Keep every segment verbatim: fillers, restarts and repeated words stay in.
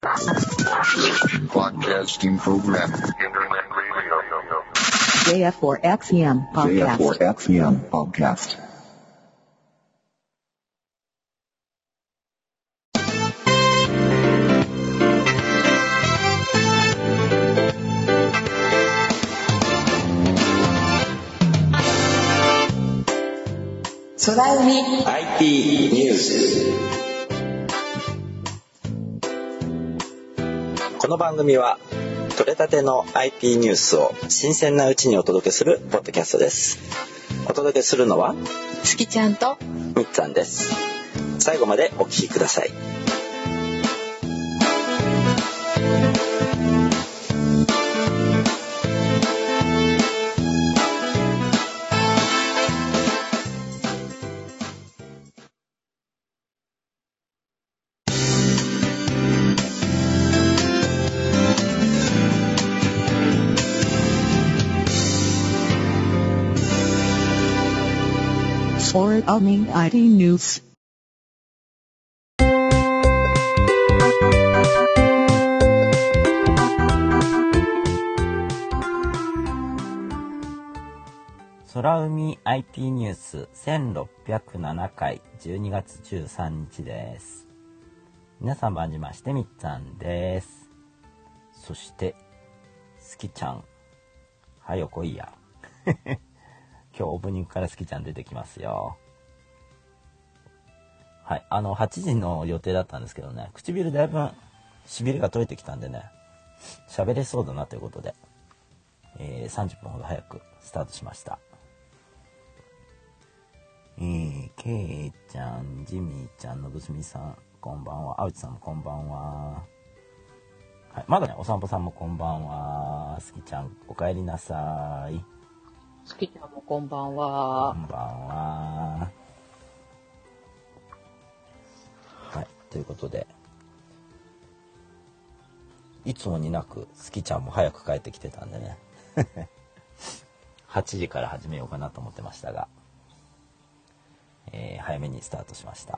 Broadcasting program. Internet radio. ジェイエフフォーエックスエムpodcast. ジェイエフフォーエックスエム podcast. 空海アイティー ニュース。この番組は取れたての アイティー ニュースを新鮮なうちにお届けするポッドキャストです。お届けするのはすきちゃんとみっつぁんです。最後までお聞きください。 空海 アイティー ニュース。 空海 アイティー ニュースせんろっぴゃくななかいじゅうにがつじゅうさんにちです。皆さん晩じましてみっつぁんです。そしてすきちゃんはよ来いや今日オープニングからすきちゃん出てきますよ。はい、あのはちじの予定だったんですけどね、唇だいぶしびれが取れてきたんでね、喋れそうだなということで、えー、さんじゅっぷんほど早くスタートしました。えー、けいちゃん、ジミーちゃん、のぶすみさんこんばんは、あうちさんもこんばんは。はい、まだね、お散歩さんもこんばんは。すきちゃんおかえりなさい。 すきちゃんもこんばんは。 こんばんは。はい、ということで、いつもになくすきちゃんも早く帰ってきてたんでねはちじから始めようかなと思ってましたが、えー、早めにスタートしました。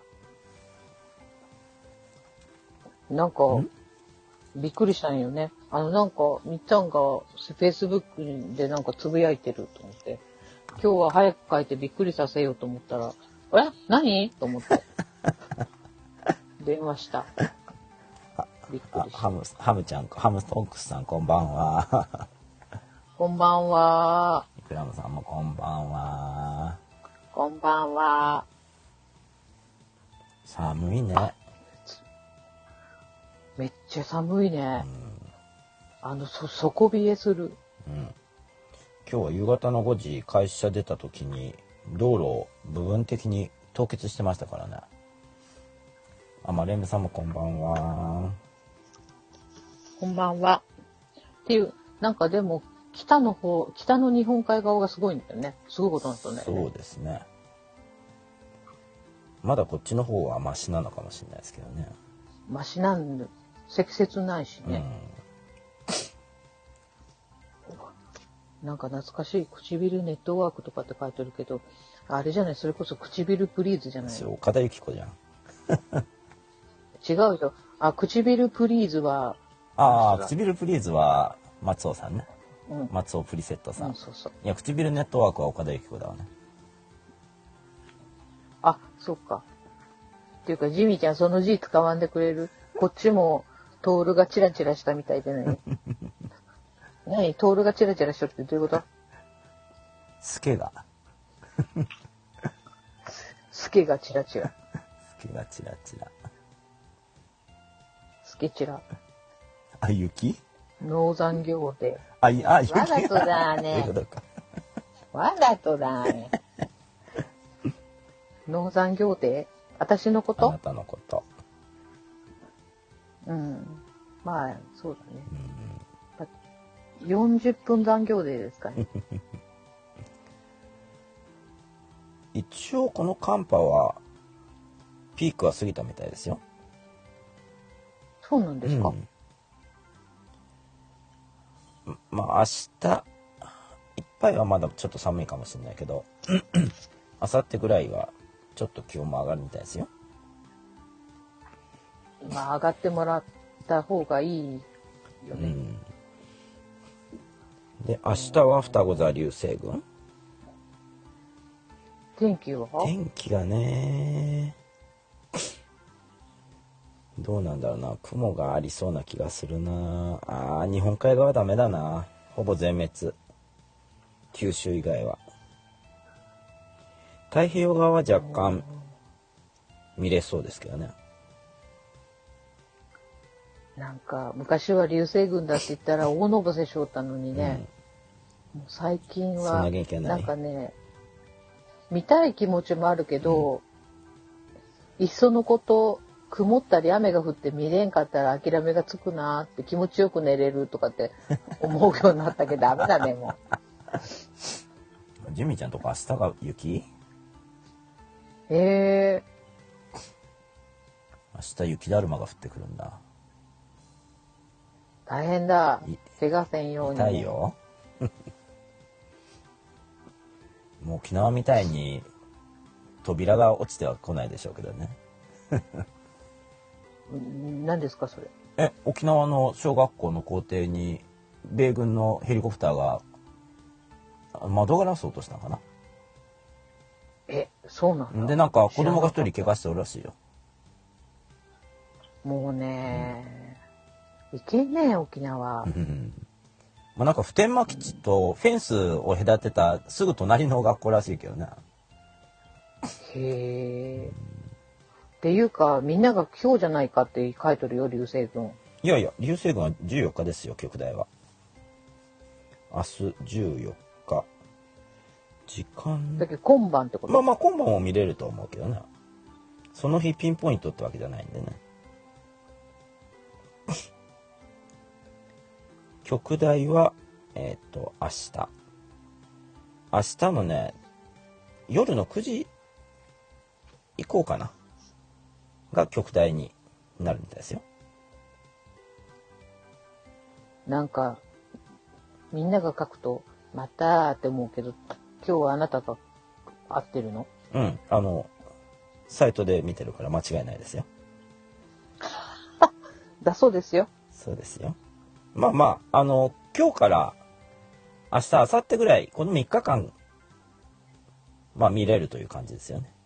なんかびっくりしたんよね。あのなんかみっちゃんがフェイスブックでなんかつぶやいてると思って、今日は早く帰ってびっくりさせようと思ったら、え何と思って電話した。びっくりした。 ハムハムちゃん、ハムストックスさんこんばんはこんばんは。 イクラムさんもこんばんは。 こんばんは。 寒いね。 めっちゃ寒いね。うん、あのそ底冷えする。 うん。今日は夕方のごじ会社出た時に道路を部分的に凍結してましたからね。あ、まレンムさんもこんばんは。 こんばんは。っていうなんかでも北の方、北の日本海側がすごいんだよね。すごいことなんだね。 そうですね。まだこっちの方はマシなのかもしれないですけどね。 マシなんで積雪ないしね。うん、なんか懐かしい唇ネットワークとかって書いてるけど、あれじゃない、それこそ唇プリーズじゃない。 岡田由紀子じゃん。 違うよ。あ、唇プリーズは。 ああ、唇プリーズは松尾さんね。うん、松尾プリセットさん。 うん、そうそう。 いや、唇ネットワークは岡田由紀子だわね。 あ、そうか。っていうか、ジミーちゃんその字使わんでくれる？こっちもトールがチラチラしたみたいでね。何？トールがチラチラしとるってどういうこと？ スケが。 スケがチラチラ。 スケがチラチラ。 スケチラ。 あ、雪？ 農産業で。 あ、いあ、雪。 わざとだね。 そういうことか。 わざとだね。農産業で私のこと？ あなたのこと。 うん。まあ、そうだね。うん、よんじゅっぷん残業デーですかね。 一応この寒波はピークは過ぎたみたいですよ。 そうなんですか。 うん、まあ明日いっぱいはまだちょっと寒いかもしれないけど明後日ぐらいはちょっと気温も上がるみたいですよ。 まあ上がってもらった方がいいよね。 うん、で明日は双子座流星群。 天気は天気がねどうなんだろうな。雲がありそうな気がするな。あー日本海側ダメだな。ほぼ全滅。九州以外は。太平洋側は若干見れそうですけどね。 なんか昔は流星群だって言ったら大のぼせしょったのにね、うん、もう最近はそんな元気はない。 なんかね見たい気持ちもあるけど、うん、いっそのこと曇ったり雨が降って見れんかったら諦めがつくなって気持ちよく寝れるとかって思うようになったけどダメだねもう。ジミーちゃんとこ明日が雪？ へえ。 明日雪だるまが降ってくるんだ。 大変だ。怪我せんように。 痛いよ。もう沖縄みたいに扉が落ちては来ないでしょうけどね。 何ですかそれ。 え、沖縄の小学校の校庭に米軍のヘリコプターが窓ガラスを落としたのかな。 え、そうなんだ。 でなんか子供が一人怪我しておるらしいよ。 もうね、うん、いけんねえ沖縄。 まあなんか普天間基地とフェンスを隔てたすぐ隣の学校らしいけどね。 へえ。っていうかみんなが今日じゃないかって書いてるよ流星群。 いやいや流星群はじゅうよっかですよ極大は。明日じゅうよっか。時間。 だけど今晩ってこと？ まあまあ今晩も見れると思うけどね。その日ピンポイントってわけじゃないんでね。極大はえっと明日。明日のね夜のくじ以降かなが極大になるみたいですよ。 なんかみんなが書くとまたって思うけど今日はあなたが合ってるの？ うん、あのサイトで見てるから間違いないですよ。 だそうですよ。 そうですよ。まあまああの今日から明日明後日ぐらいこのみっかかんまあ見れるという感じですよね。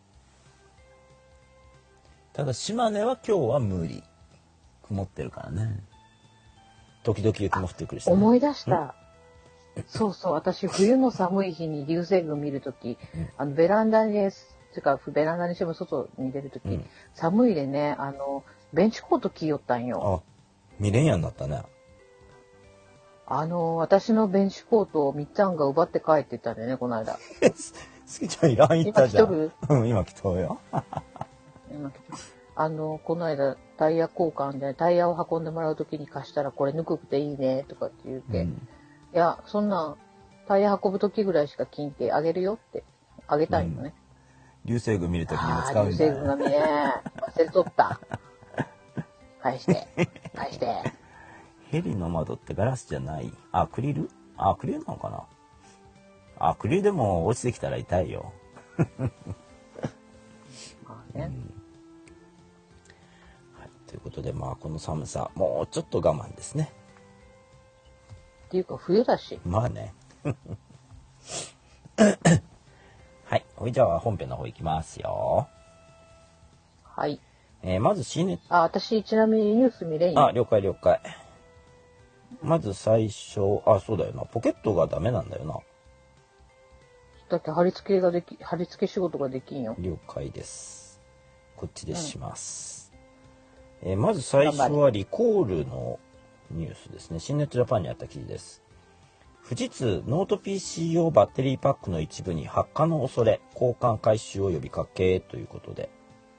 ただ島根は今日は無理。曇ってるからね。時々雪も降ってくるし、ね、 思い出した。そうそう、私冬の寒い日に流星群見るとき、うん、あのベランダにですてかベランダにしても外に出るとき、うん、寒いでねあのベンチコート着よったんよ。 あ、見れんやんなったね。 あの私のベンチコートをみっちゃんが奪って帰ってったんだよねこの間。 すきちゃんいらん言ったじゃん。 今来とる？ うん、今来とるよ。 今来とる。あのこの間タイヤ交換でタイヤを運んでもらうときに貸したらこれぬくくていいねとかって言って、うん、いやそんなタイヤ運ぶときぐらいしか金ってあげるよってあげたいのね。 うん、流星群見るときにも使うんだ、ね。 流星群が見ね忘れとった。返して返して。 ヘリの窓ってガラスじゃない？アクリル？アクリルなのかな？アクリルでも落ちてきたら痛いよ。 まあね。うんということでまあこの寒さもうちょっと我慢ですね。 っていうか冬だし。 まあね。はい。じゃあ本編の方行きますよ。 はい。 えー、まず シーネット。 あ、私ちなみにニュース見れんよ。 あ、了解了解。まず最初、あ、そうだよな。ポケットがダメなんだよな。 だって貼り付けができ、貼り付け仕事ができんよ。 了解です。こっちでします。うん、えー、まず最初はリコールのニュースですね。新ネットジャパンにあった記事です。富士通ノート ピーシー 用バッテリーパックの一部に発火の恐れ、交換回収を呼びかけということで。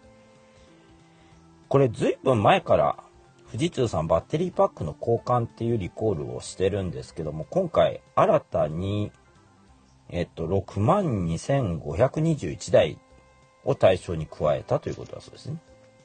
これずいぶん前から富士通さんバッテリーパックの交換っていうリコールをしてるんですけども、今回新たにえっとろくまんにせんごひゃくにじゅういちだいを対象に加えたということだそうですね。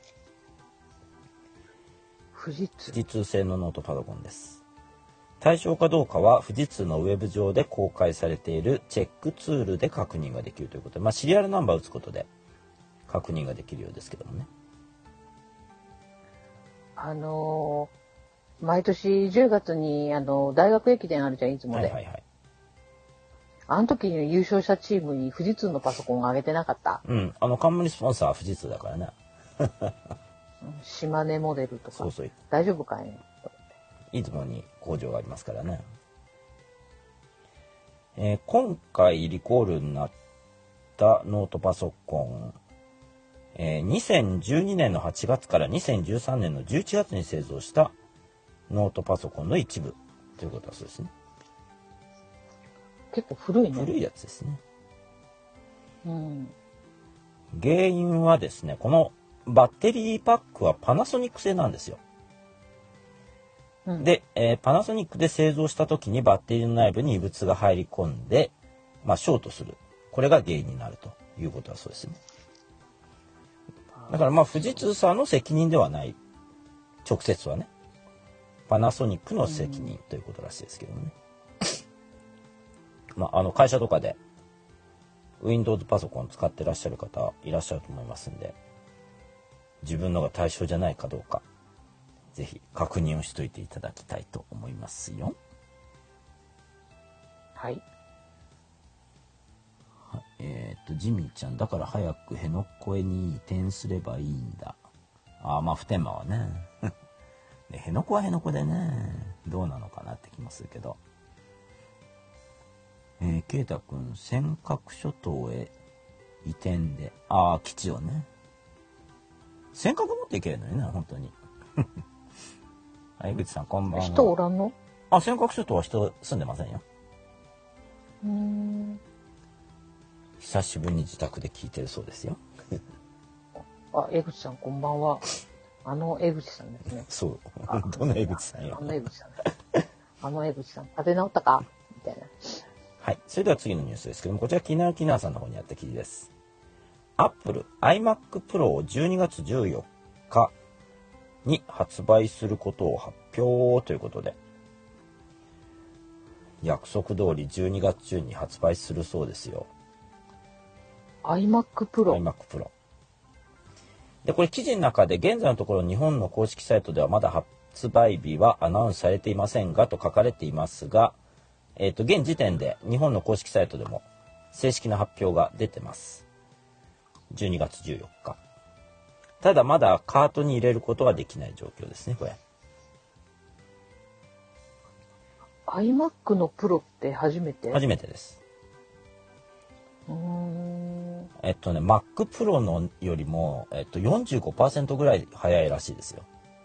富士通富士通製のノートパソコンです。対象かどうかは富士通のウェブ上で公開されているチェックツールで確認ができるということで、まあ、シリアルナンバーを打つことで確認ができるようですけどもね。 あの毎年じゅうがつに、あの、大学駅伝あるじゃん、いつもで。 はいはいはい。 あの時に優勝したチームに富士通のパソコンをあげてなかった。 うん。あの、冠スポンサーは富士通だからね。 島根モデルとか。 そうそう。 大丈夫かいね。 出雲に工場がありますからね。えー、今回リコールになったノートパソコン、えー、にせんじゅうにねんのはちがつからにせんじゅうさんねんのじゅういちがつに製造したノートパソコンの一部ということはそうですね。 結構古いね。 古いやつですね。 うん。 原因はですね、このバッテリーパックはパナソニック製なんですよ。 うん、 で、えー、パナソニックで製造した時にバッテリーの内部に異物が入り込んで、まあ、ショートする。これが原因になるということはそうですね。だからまあ富士通さんの責任ではない。直接はね。パナソニックの責任ということらしいですけどね。うん、まあ、あの会社とかで Windows パソコン使ってらっしゃる方いらっしゃると思いますんで、自分のが対象じゃないかどうか、ぜひ確認をしといていただきたいと思いますよ。 はい。 はい、えっとジミーちゃん、だから早く辺野古へに移転すればいいんだ。ああ、まあ普天間はね。で辺野古は辺野古でね、どうなのかなって気もするけど。えー、ケイタ君、尖閣諸島へ移転で、ああ基地をね。尖閣持っていけるのにね、本当に。はい、江口さんこんばんは。 人おらんの？ あ、尖閣諸島は人住んでませんよ。 うーん。 久しぶりに自宅で聞いてるそうですよ。 あ、江口さんこんばんは。あの江口さんですね。 そう。どの江口さんよ。 あの江口さん。あの江口さん。立て直ったかみたいな。 はい。それでは次のニュースですけども、こちら、キナーキナーさんの方にあった記事です。Apple iMac Pro をじゅうにがつじゅうよっかに発売することを発表ということで、約束通りじゅうにがつ中に発売するそうですよ。 iMac Pro。 iMac Pro。で、これ記事の中で現在のところ日本の公式サイトではまだ発売日はアナウンスされていませんがと書かれていますが、えっと、現時点で日本の公式サイトでも正式な発表が出てます。じゅうにがつじゅうよっか。ただまだカートに入れることはできない状況ですね、これ。 iMac のプロって初めて？ 初めてです。 うーん。 えっとね、Mac Pro のよりも、えっと、よんじゅうごパーセント ぐらい早いらしいですよ。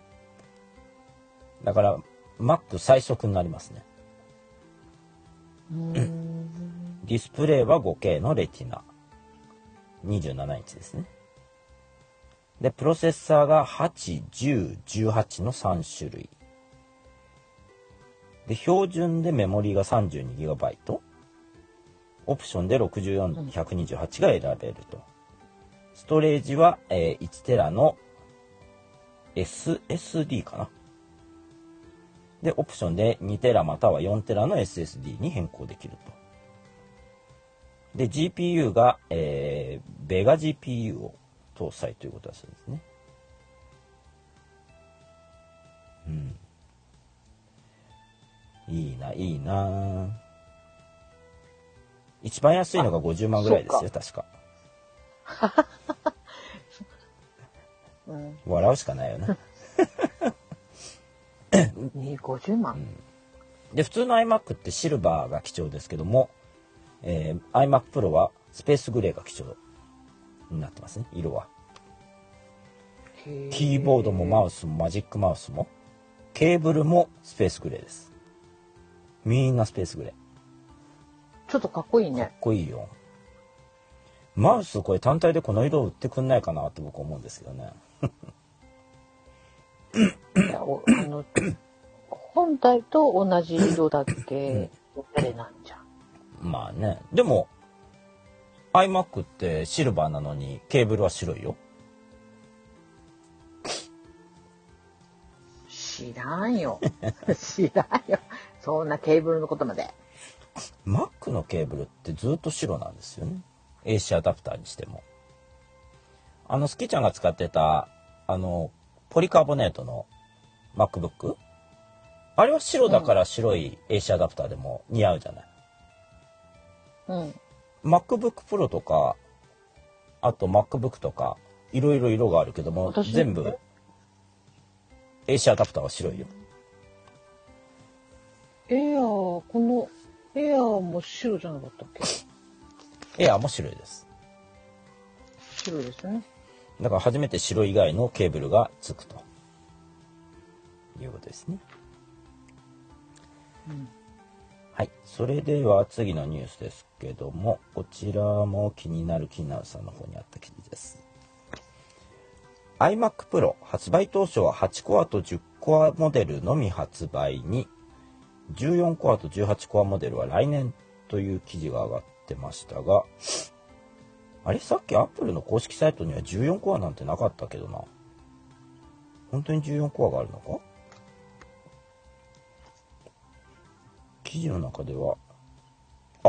だから、Mac 最速になりますね。 うーん。 ディスプレイは フォーケー のレティナ。にじゅうななインチですね。で、プロセッサーがはち、じゅう、じゅうはちのさん種類。で、標準でメモリーが さんじゅうにギガバイト。オプションでろくじゅうよん、ひゃくにじゅうはちが選べると。ストレージは、えー、いちテラの エスエスディー かな。で、オプションでにテラまたはよんテラの エスエスディー に変更できると。で、ジーピーユー が、えー、ベガ ジーピーユー を搭載ということだそうですね。うん。いいな、いいな。一番安いのがごじゅうまんぐらいですよ、確か。うん、笑うしかないよね。 ごじゅうまん、うん、 で、普通の iMac ってシルバーが貴重ですけども、えー、iMac Pro はスペースグレーが貴重になってますね、色は。キーボードもマウスもマジックマウスもケーブルもスペースグレーです。みんなスペースグレー。 ちょっとかっこいいね。 かっこいいよ。マウスこれ単体でこの色売ってくんないかなって僕思うんですけどね。 いやおあの本体と同じ色だけあれなんじゃん。 まあね。でも iMac ってシルバーなのにケーブルは白いよ。 知らんよ。知らんよ。そんなケーブルのことまで。 Mac のケーブルってずっと白なんですよね。エーシー アダプターにしても。あのスキちゃんが使ってたあのポリカーボネートの MacBook あれは白だから白い エーシー アダプターでも似合うじゃない。 うん。 MacBook Pro とか、あと MacBook とか、いろいろ色があるけども、 私全部 エーシー アダプターは白いよ。 エアー、この、エアーも白じゃなかったっけ？ エアーも白いです。 白ですね。 だから初めて白以外のケーブルがつくということですね。 うん。 はい。それでは次のニュースですけども、こちらも気になる気になるさんの方にあった記事です。iMac Pro 発売当初ははちコアとじゅっコアモデルのみ発売に、じゅうよんコアとじゅうはちコアモデルは来年という記事が上がってましたが、あれさっき Apple の公式サイトにはじゅうよんコアなんてなかったけどな。本当にじゅうよんコアがあるのか？記事の中では、あ、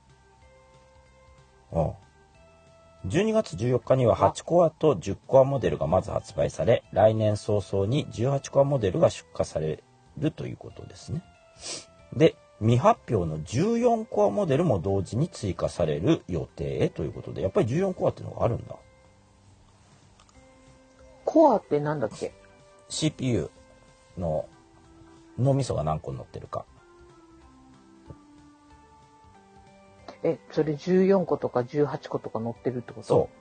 ああ。じゅうにがつじゅうよっかにははちコアとじゅっコアモデルがまず発売され、来年早々にじゅうはちコアモデルが出荷されるということですね。で、未発表のじゅうよんコアモデルも同時に追加される予定ということで、やっぱりじゅうよんコアっていうのがあるんだ。 コアってなんだっけ？ シーピーユー の脳みそが何個乗ってるか。 え、それじゅうよんことかじゅうはちことか乗ってるってこと？ そう。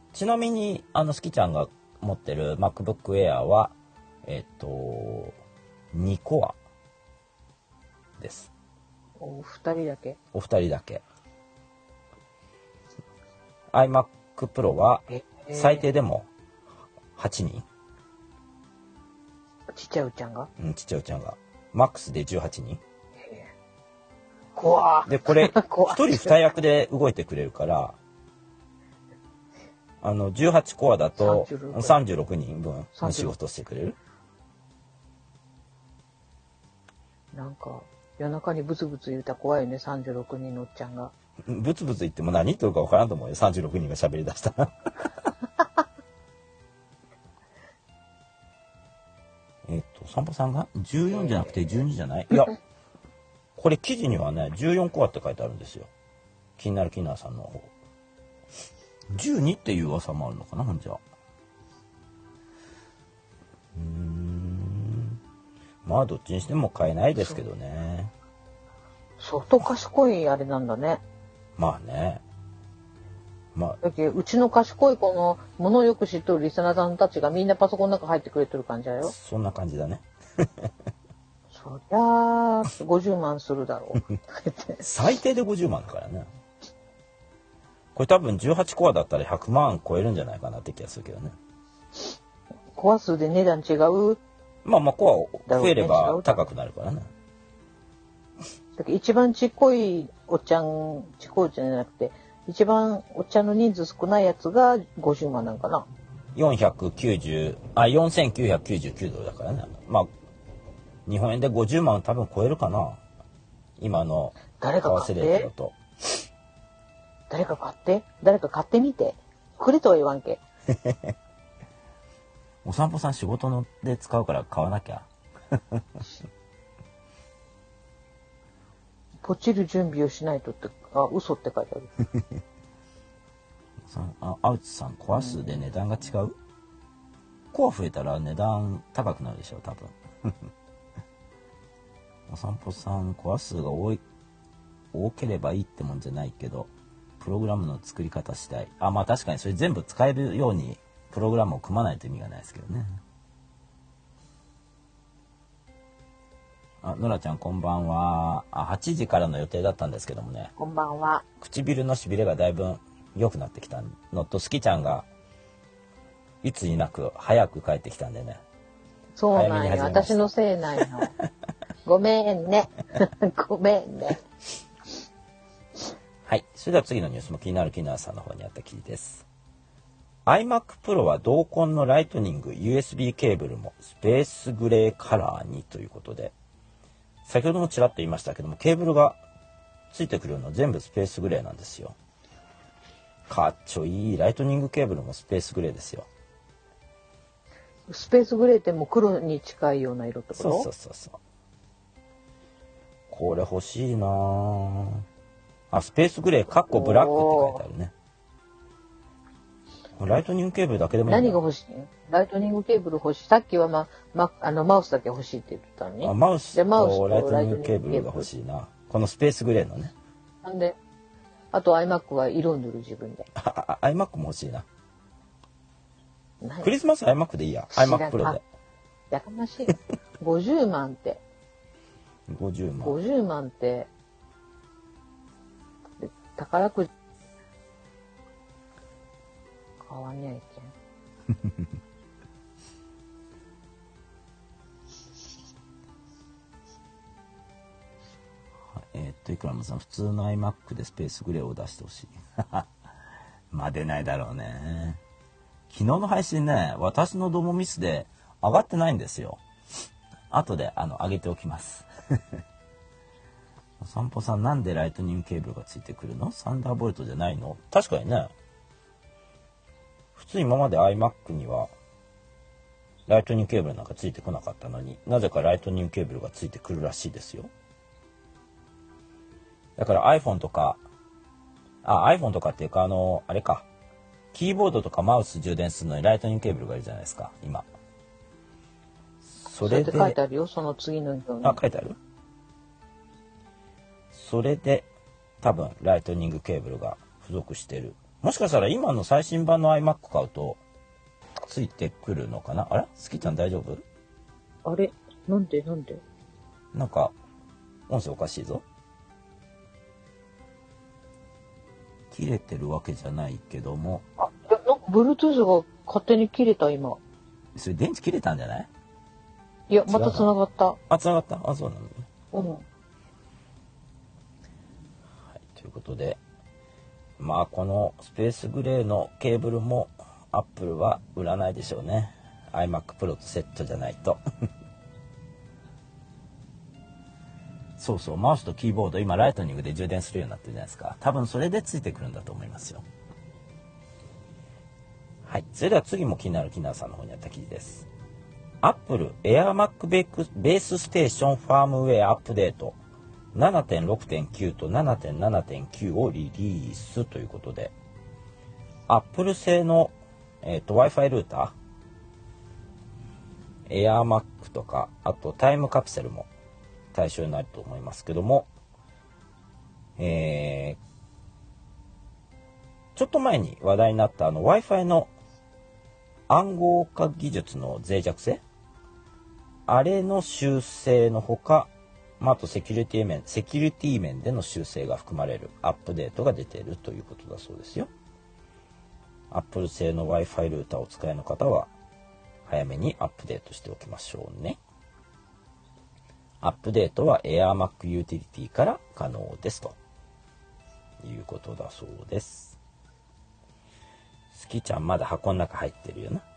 ちなみに、あの、スキちゃんが持ってる MacBook Air は、えっと、にコアです。 お二人だけ？ お二人だけ。iMac Pro は最低でもはちにん。 ちっちゃいうちゃんが？ うん、ちっちゃいうちゃんが。マックスでじゅうはちにん。 怖で、これ、 怖一人二役で動いてくれるから、あの、じゅうはちコアだとさんじゅうろくにんぶんの仕事してくれる。 なんか、夜中にブツブツ言うたら怖いよね、さんじゅうろくにんのおっちゃんが。 ブツブツ言っても何言ってるか分からんと思うよ、さんじゅうろくにんが喋り出したら。えっと、散歩さんがじゅうよんじゃなくてじゅうにじゃない？いや、これ記事にはね、じゅうよんコアって書いてあるんですよ。気になる気になるさんの方。じゅうにっていう噂もあるのかな、ほんじゃ。うーん。まあ、どっちにしても買えないですけどね。 相当賢いあれなんだね。 まあね。まあ。 だけどうちの賢い子のものよく知っとるリスナーさんたちがみんなパソコンの中入ってくれてる感じだよ。 そんな感じだね。 そりゃあ、ごじゅうまんするだろう。 最低でごじゅうまんだからね。これ多分じゅうはちコアだったらひゃくまん超えるんじゃないかなって気がするけどね。 コア数で値段違う？ まあまあコア増えれば高くなるからね。 だけど一番ちっこいおっちゃん、ちっこいおっちゃんじゃなくて、一番おっちゃんの人数少ないやつがごじゅうまんなんかな。 よんひゃくきゅうじゅう、あ、よんせんきゅうひゃくきゅうじゅうきゅうドルだからね。まあ、日本円でごじゅうまん多分超えるかな。今の為替レートだと。 誰か買って誰か買ってみて。くれとは言わんけ。 お散歩さん仕事ので使うから買わなきゃ。 ポチる準備をしないとって、あ、嘘って書いてある。 あ、アウチさん、コア数で値段が違う？コア増えたら値段高くなるでしょ、多分。お散歩さん、コア数が多い、多ければいいってもんじゃないけど、プログラムの作り方次第。あ、まあ確かにそれ全部使えるようにプログラムを組まないと意味がないですけどね。あ、ノラちゃんこんばんは。あ、はちじからの予定だったんですけどもね。 こんばんは。 唇のしびれがだいぶ良くなってきたのと、スキちゃんがいつになく早く帰ってきたんでね。 そうなんよ。私のせいなんよ。ごめんね。ごめんね。 はい。それでは次のニュースも気になる気になるさんの方にあった記事です。iMac Pro は同梱のライトニング ユーエスビー ケーブルもスペースグレーカラーにということで、先ほどもちらっと言いましたけども、ケーブルがついてくるの全部スペースグレーなんですよ。かっちょいい。ライトニングケーブルもスペースグレーですよ。 スペースグレーってもう黒に近いような色ってこと？ そうそうそうそう。これ欲しいなぁ。あ、スペースグレーかっこブラックって書いてあるね。ライトニングケーブルだけでもいいな。 何が欲しい？ライトニングケーブル欲しい。さっきはま、ま、あの、マウスだけ欲しいって言ってたのに。 あ、マウスでマウスととライトニングケーブルが欲しいな。このスペースグレーのね。 なんで、あと iMac は色を塗る自分で。 あ、あ iMac も欲しいな。 何クリスマス iMac でいいや。iMac Pro で。 やかましい。ごじゅうまんって。 ごじゅうまん。 ごじゅうまんって、で宝くじ、買わにゃいけん。 えーっと、いくらもさん、普通の iMac でスペースグレーを出してほしい。まあ出ないだろうね。昨日の配信ね、私のドモミスで上がってないんですよ。後で、あの、上げておきます。お散歩さん、なんでライトニングケーブルがついてくるの？サンダーボルトじゃないの？確かにね。普通今まで iMac にはライトニングケーブルなんかついてこなかったのに、なぜかライトニングケーブルがついてくるらしいですよ。だから iPhone とか、あ、iPhone とかっていうか、あの、あれか。キーボードとかマウス充電するのにライトニングケーブルがいるじゃないですか、今。それで。 それで書いてあるよ、その次の表に。 あ、書いてある？それで、多分、ライトニングケーブルが付属してる。もしかしたら今の最新版の iMac 買うと、ついてくるのかな？あれ？スキちゃん大丈夫？ あれ？なんでなんで？ なんか、音声おかしいぞ。切れてるわけじゃないけども。 あ、いや、なんか Bluetooth が勝手に切れた今。 それ電池切れたんじゃない？ いや、また繋がった。 あ、繋がった？あ、そうなのね。 うん。 はい、ということで、まあこのスペースグレーのケーブルも Apple は売らないでしょうね。iMac Pro とセットじゃないと。そうそう、マウスとキーボード今ライトニングで充電するようになってるじゃないですか。多分それでついてくるんだと思いますよ。はい、それでは次も気になるキナーさんの方にあった記事です。Apple AirMac ベースステーションファームウェアアップデート ななてんろくてんきゅう と ななてんななてんきゅう をリリースということで、Apple 製の、えーと、Wi-Fi ルーター、AirMac とか、あとタイムカプセルも対象になると思いますけども、えー、ちょっと前に話題になったあの Wi-Fi の暗号化技術の脆弱性、あれの修正のほか、まあ、あとセキュリティ面、セキュリティ面での修正が含まれるアップデートが出ているということだそうですよ。Apple 製の Wi-Fi ルーターをお使いの方は早めにアップデートしておきましょうね。アップデートは AirMac ユーティリティから可能ですということだそうです。スキちゃんまだ箱の中入ってるよな。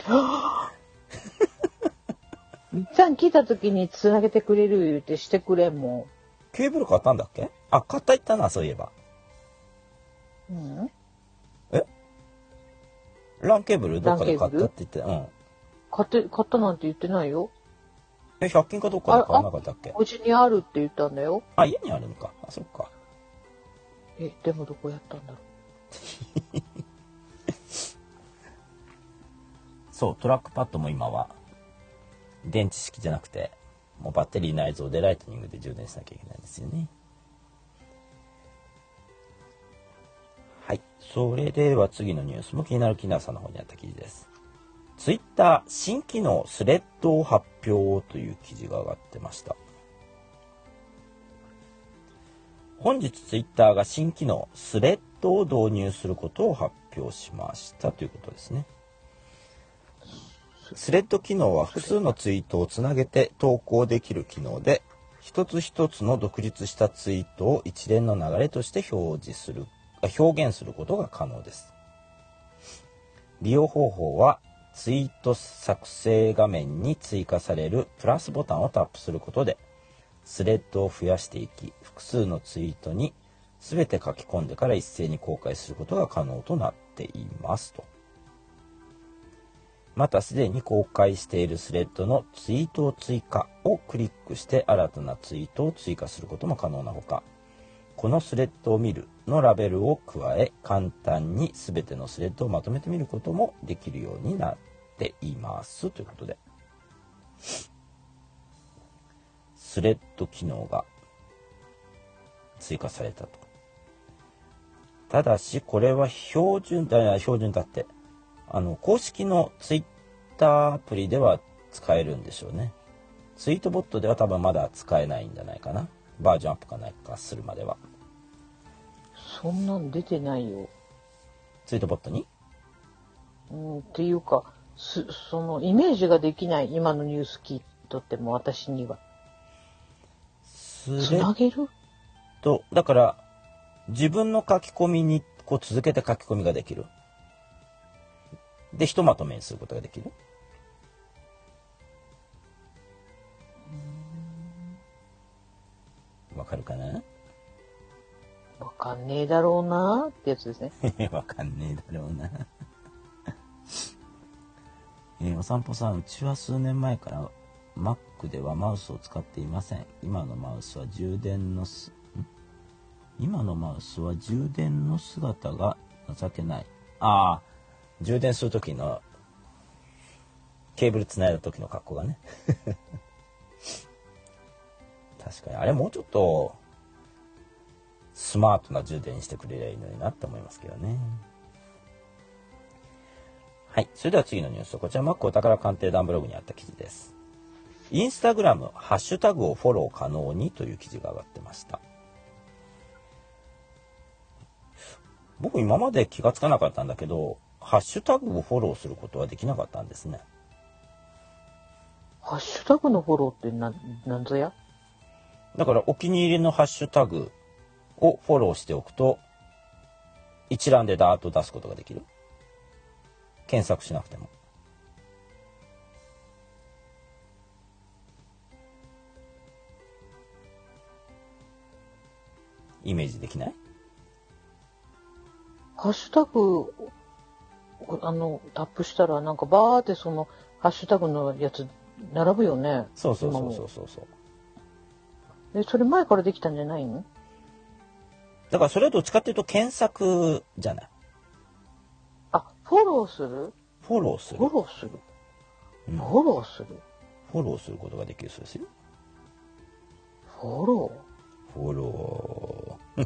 みっちゃん来た時に繋げてくれる言うてしてくれんもん。 ケーブル買ったんだっけ？あ、買った言ったな、そういえば。 うん？ え？ランケーブルどっかで買ったって言って、うん。 買って、買ったなんて言ってないよ。 え、ひゃく均かどっかで買わなかったっけ？ うちにあるって言ったんだよ。 あ、家にあるのか。あ、そっか。 え、でもどこやったんだろう。 そう、トラックパッドも今は電池式じゃなくて、もうバッテリー内蔵でライトニングで充電しなきゃいけないんですよね。はい。それでは次のニュースも気になるキナーさんの方にあった記事です。ツイッター新機能スレッドを発表という記事が上がってました。本日ツイッターが新機能スレッドを導入することを発表しましたということですね。スレッド機能は複数のツイートをつなげて投稿できる機能で、一つ一つの独立したツイートを一連の流れとして表示する、表現することが可能です。利用方法はツイート作成画面に追加されるプラスボタンをタップすることで、スレッドを増やしていき、複数のツイートに全て書き込んでから一斉に公開することが可能となっていますと。 またすでに公開しているスレッドのツイートを追加をクリックして新たなツイートを追加することも可能なほか、このスレッドを見るのラベルを加え、簡単に全てのスレッドをまとめてみることもできるようになっていますということで、スレッド機能が追加されたと。ただしこれは標準だ標準だってあの公式のツイッターアプリでは使えるんでしょうね。ツイートボットでは多分まだ使えないんじゃないかな。バージョンアップかないかするまでは。 そんなん出てないよ。 ツイートボットに？ うん、っていうか、すそのイメージができない、今のニュース聞いとっても私には。つなげる？ とだから自分の書き込みにこう続けて書き込みができる。でひとまとめにすることができる。わかるかな？ わかんねえだろうなってやつですね。 わかんねえだろうな。えー、お散歩さん、うちは数年前から Mac ではマウスを使っていません。今のマウスは充電のすん今のマウスは充電の姿が情けない。ああ、充電するときのケーブルつないだ時の格好がね。確かにあれもうちょっとスマートな充電にしてくれりゃいいのになって思いますけどね。はい、それでは次のニュース、こちら Mac お宝鑑定団ブログにあった記事です。インスタグラムハッシュタグをフォロー可能にという記事が上がってました。僕今まで気がつかなかったんだけど、ハッシュタグをフォローすることはできなかったんですね。 ハッシュタグのフォローってな、なんぞや？ だからお気に入りのハッシュタグをフォローしておくと一覧でダーッと出すことができる。検索しなくても。イメージできない？ ハッシュタグ、あの、タップしたらなんかバーってそのハッシュタグのやつ並ぶよね。 そうそうそうそうそうそう。 え、それ前からできたんじゃないの？ だからそれはどっちかっていうと検索じゃない。 あ、フォローする？ フォローする。 フォローする。 うん、 フォローする。 フォローすることができるそうですよ。 フォローフォロー。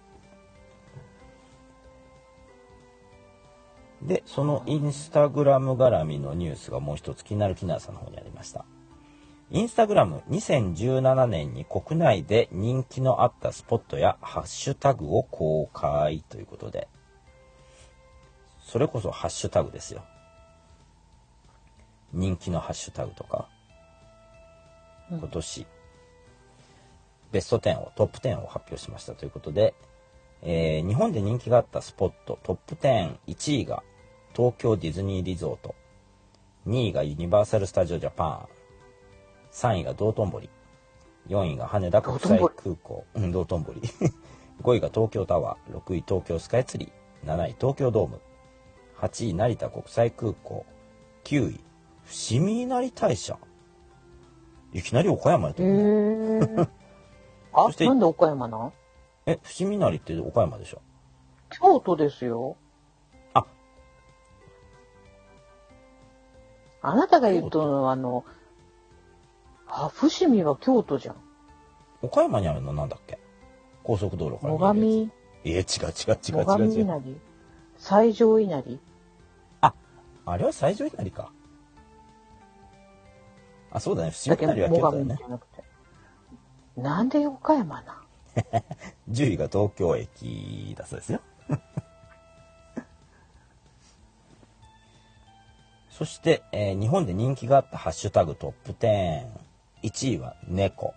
で、そのインスタグラム絡みのニュースがもう一つ気になるキナーさんの方にありました。インスタグラムにせんじゅうななねんに国内で人気のあったスポットやハッシュタグを公開ということで、それこそハッシュタグですよ。人気のハッシュタグとか、今年、うん、ベストじゅうをトップじゅうを発表しましたということで、えー、日本で人気があったスポットトップじゅういちいが東京ディズニーリゾート、にいがユニバーサルスタジオジャパン、さんいが道頓堀、よんいが羽田国際空港、うん、道頓堀ごいが東京タワー、ろくい東京スカイツリー、なない東京ドーム、はちい成田国際空港、きゅうい伏見稲荷大社。いきなり岡山やったね。 あ、なんで岡山なん？ え、伏見稲荷って岡山でしょ？ 京都ですよ。 あ、 あなたが言うとのはあの、あ、伏見は京都じゃん。 岡山にあるのなんだっけ？高速道路から見えるやつ。 最上。え、違う違う違う違う違う。 最上稲荷。最上稲荷。 あ、あれは最上稲荷か。あ、そうだね。伏見稲荷は京都だね。 なんで岡山な？ じゅういが東京駅だそうですよ。そして、えー、日本で人気があったハッシュタグトップじゅう。いちいは猫。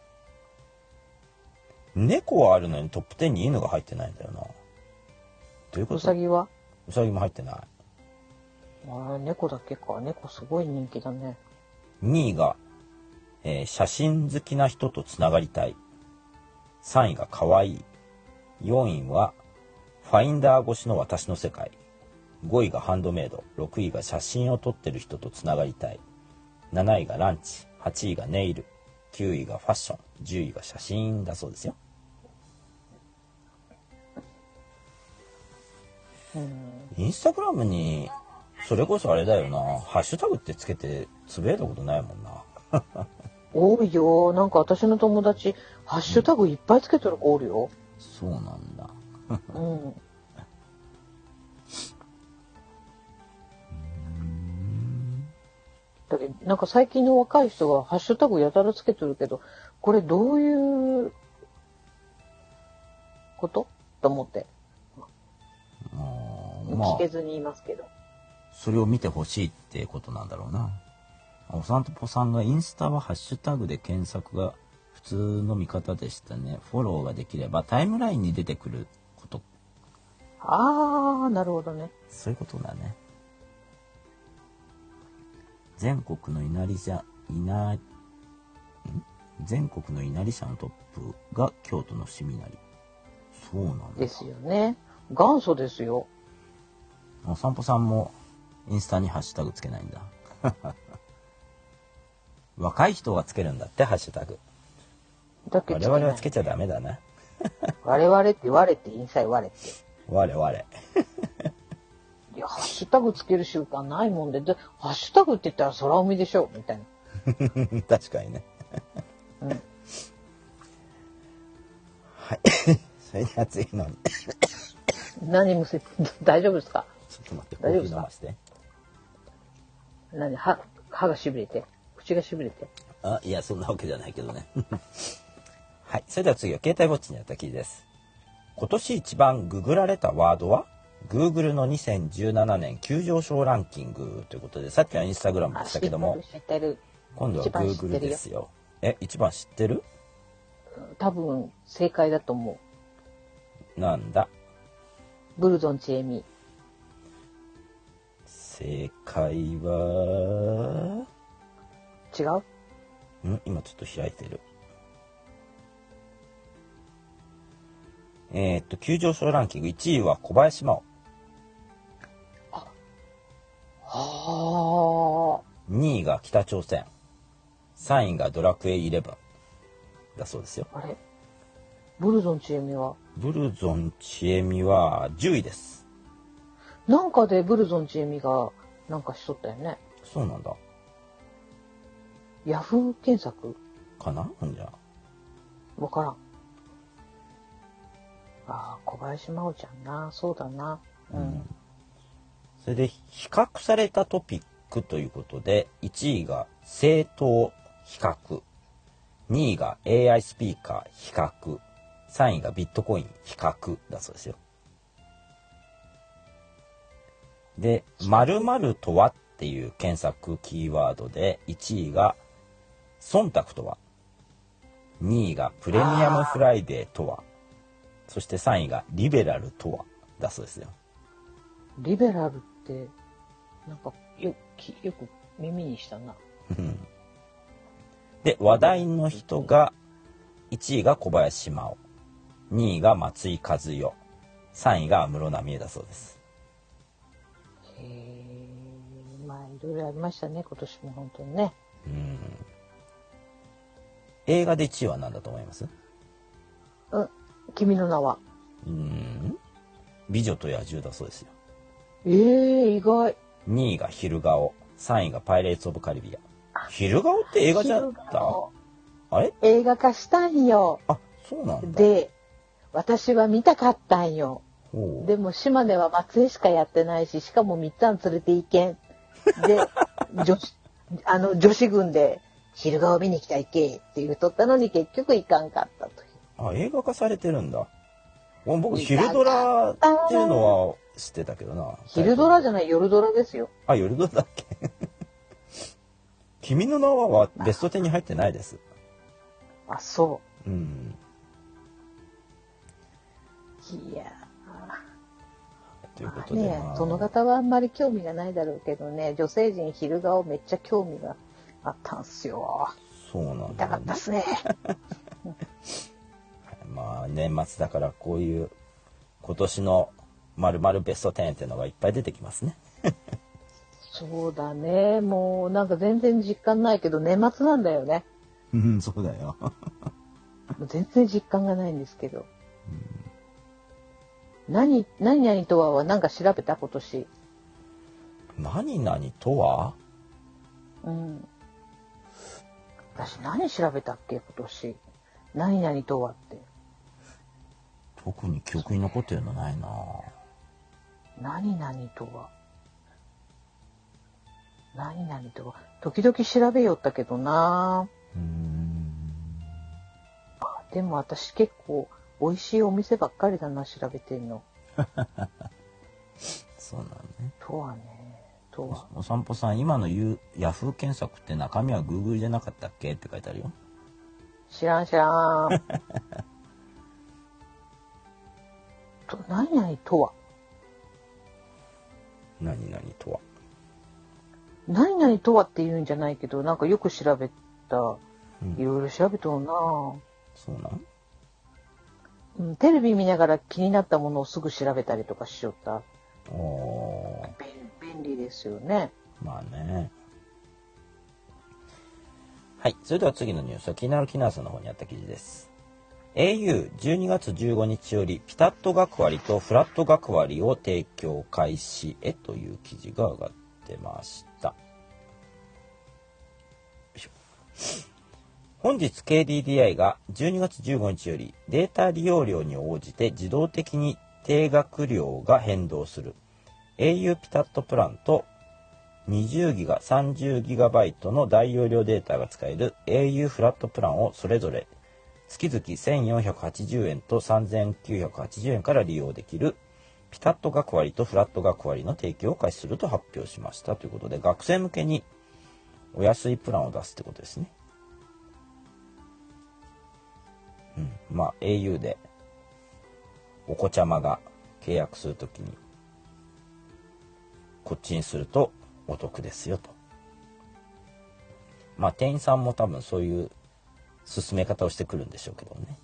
猫はあるのにトップじゅうに犬が入ってないんだよな。どういうこと？ うさぎは？ うさぎも入ってない。 あれ、猫だけか。猫すごい人気だね。 にいが、えー、写真好きな人とつながりたい。さんいが可愛い。よんいはファインダー越しの私の世界。 ごいがハンドメイド、ろくいが写真を撮ってる人とつながりたい、なないがランチ、はちいがネイル、きゅういがファッション、じゅういが写真だそうですよ。 うん。 インスタグラムにそれこそあれだよな、ハッシュタグってつけてつぶやいたことないもんな。 多いよ。なんか私の友達、ハッシュタグいっぱいつけてる子おるよ。 そうなんだ。 うん。だけど、なんか最近の若い人がハッシュタグやたらつけてるけど、これどういうことと思って。 あまあ、 聞けずにいますけど。 それを見てほしいってことなんだろうな。おさんとぽさんがインスタはハッシュタグで検索が普通の見方でしたね。フォローができればタイムラインに出てくること。 ああ、なるほどね。 そういうことだね。全国の稲荷社、稲、ん全国の稲荷社のトップが京都の伏見稲荷。そうなんだ。 ですよね。元祖ですよ。 お散歩さんもインスタにハッシュタグつけないんだ。若い人がつけるんだってハッシュタグ。 だけ我々はつけちゃダメだな。 我々って我ってインサイ我って。 我々。 いや、ハッシュタグつける習慣ないもんで、で、ハッシュタグって言ったら空海でしょみたいな。 確かにね。 うん、 はい。それでは次の。 何むせ、大丈夫ですか？ ちょっと待って、 大丈夫ですか？ コーヒー飲まして。 何、歯、歯がしびれて、口がしびれて。 あ、いや、そんなわけじゃないけどね。はい。それでは次は携帯ウォッチにあった記事です。今年一番ググられたワードは Google のにせんじゅうななねん急上昇ランキングということで、さっきはインスタグラムでしたけども、 知ってる。 今度は Google ですよ。え、一番知ってる？ 多分正解だと思う。なんだ？ ブルゾンちえみ。 正解は違う？ ん今ちょっと開いてる。えー、っと、急上昇ランキングいちいは小林真央。 あ、はあ。 にいが北朝鮮。さんいがドラクエイレブン。だそうですよ。 あれ？ブルゾンちえみは？ ブルゾンちえみはじゅういです。 なんかでブルゾンちえみがなんかしとったよね。 そうなんだ。 ヤフー検索？ かな？ほんじゃ。 わからん。ああ、小林真央ちゃんな。そうだな。うん。うん、 それで、比較されたトピックということで、いちいが政党比較。にいが エーアイ スピーカー比較。さんいがビットコイン比較だそうですよ。で、〇〇とはっていう検索キーワードで、いちいが忖度とは。にいがプレミアムフライデーとは。そしてさんいがリベラルとはだそうですよ。 リベラルってなんかよくよく耳にしたな。 で話題の人がいちいが小林真央、にいが松井和代、さんいが安室奈美恵だそうです。 へえ、まあいろいろありましたね今年も本当にね。 うん。映画でいちいは何だと思います？ うん。君の名は。 うーん。美女と野獣だそうですよ。 ええー、意外。 にいが昼顔、さんいがパイレーツオブカリビアン。昼顔って映画じゃったあれ？ 映画化したんよ。 あ、そうなんだ。 で、私は見たかったんよ。でも島根は松江しかやってないし、しかもみっつぁん連れて行けん。で、女子、あの女子軍で昼顔見に来た行けって言うとったのに結局行かんかったという。 あ、映画化されてるんだ。僕、昼ドラっていうのは知ってたけどな。 昼ドラじゃない、夜ドラですよ。 あ、夜ドラだっけ君の名はベストじゅうに入ってないです。 あ、そう。 うん。 いやー。ということで、 ねえ、殿方はあんまり興味がないだろうけどね、女性陣昼顔めっちゃ興味があったんすよ。 そうなんだ、ね。 痛かったっすね。 まあ年末だからこういう今年の 〇〇ベストじゅうっていうのがいっぱい出てきますね。 そうだね。もうなんか全然実感ないけど年末なんだよね。 うん、そうだよ。 もう全然実感がないんですけど。うん、何、何々とははなんか調べた今年。 何々とは？ うん。私何調べたっけ今年。何々とはって。 特に記憶に残ってるのないな。 何々とは。何々とは。時々調べよったけどな。うーん。あ、でも私結構美味しいお店ばっかりだな、調べてんの。 そうなのね。 とはね。とは。 お散歩さん、今のユヤフー検索って中身は Google じゃなかったっけって書いてあるよ。 知らん知らん。と、何々とは。 何々とは。 何々とはって言うんじゃないけど、なんかよく調べた。うん、いろいろ調べとるな。 そうなん？ うん、テレビ見ながら気になったものをすぐ調べたりとかしよった。 おー。 便利ですよね。 まあね。はい。それでは次のニュースは気になるキナースの方にあった記事です。エーユーじゅうにがつじゅうごにちよりピタッと学割とフラット学割を提供開始へという記事が上がってました。よいしょ。本日 ケーディーディーアイ がじゅうにがつじゅうごにちよりデータ利用量に応じて自動的に定額料が変動する エーユー ピタッとプランとにじゅうギガ、さんじゅうギガバイトの大容量データが使える エーユー フラットプランをそれぞれ月々せんよんひゃくはちじゅうえんとさんぜんきゅうひゃくはちじゅうえんから利用できるピタッと学割とフラット学割の提供を開始すると発表しましたということで、学生向けにお安いプランを出すってことですね。うん、まあ エーユー でお子ちゃまが契約するときにこっちにするとお得ですよと。まあ店員さんも多分そういう進め方をしてくるんでしょうけどね。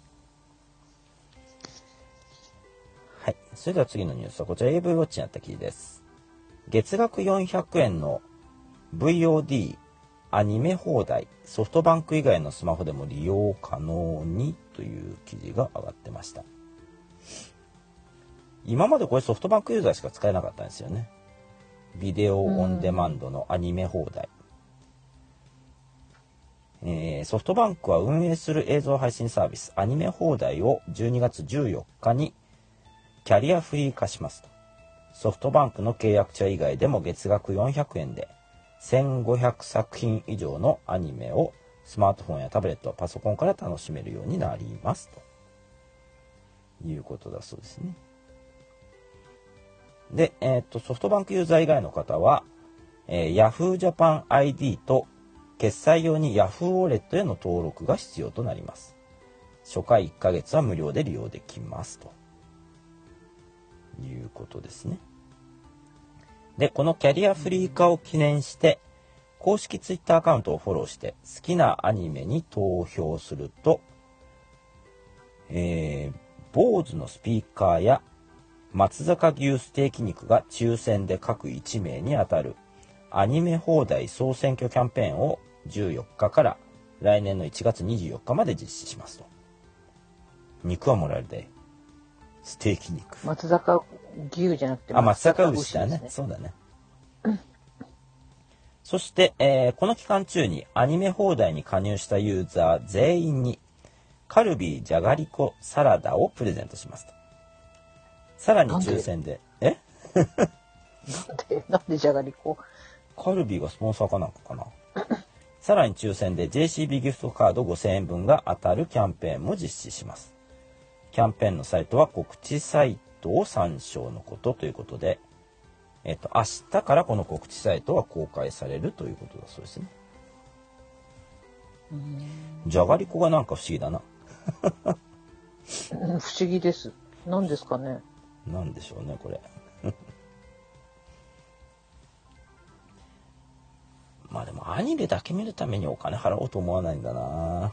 はい。それでは次のニュースはこちら エーブイ ウォッチにあった記事です。月額よんひゃくえんの ブイオーディー アニメ放題ソフトバンク以外のスマホでも利用可能にという記事が上がってました。今までこれソフトバンクユーザーしか使えなかったんですよね。ビデオオンデマンドのアニメ放題。えー、ソフトバンクは運営する映像配信サービスアニメ放題をじゅうにがつじゅうよっかにキャリアフリー化しますと。ソフトバンクの契約者以外でも月額よんひゃくえんでせんごひゃくさくひん以上のアニメをスマートフォンやタブレット、パソコンから楽しめるようになりますということだそうですね。で、えー、っとソフトバンクユーザー以外の方は、えー、Yahoo! Japan アイディー と決済用に Yahoo! ウォレットへの登録が必要となります。初回いっかげつは無料で利用できますということですね。で、このキャリアフリー化を記念して公式ツイッターアカウントをフォローして好きなアニメに投票すると、えー、坊主のスピーカーや松坂牛ステーキ肉が抽選で各いちめいに当たるアニメ放題総選挙キャンペーンをじゅうよっかから来年のいちがつにじゅうよっかまで実施しますと。肉はもらえるで。ステーキ肉。 松坂牛じゃなくてあ、松坂牛だね。ねそうだね。そして、えー、この期間中にアニメ放題に加入したユーザー全員にカルビーじゃがりこサラダをプレゼントしますと。さらに抽選で。えなんでなんでじゃがりこカルビーがスポンサーかなんかかな。さらに抽選で ジェーシービー ギフトカードごせんえんぶんが当たるキャンペーンも実施します。キャンペーンのサイトは告知サイトを参照のことということで、えっと、明日からこの告知サイトは公開されるということだそうですね。じゃがりこがなんか不思議だな。 不思議です。何ですかね。 なんでしょうね、これ。まあでもアニメだけ見るためにお金払おうと思わないんだな。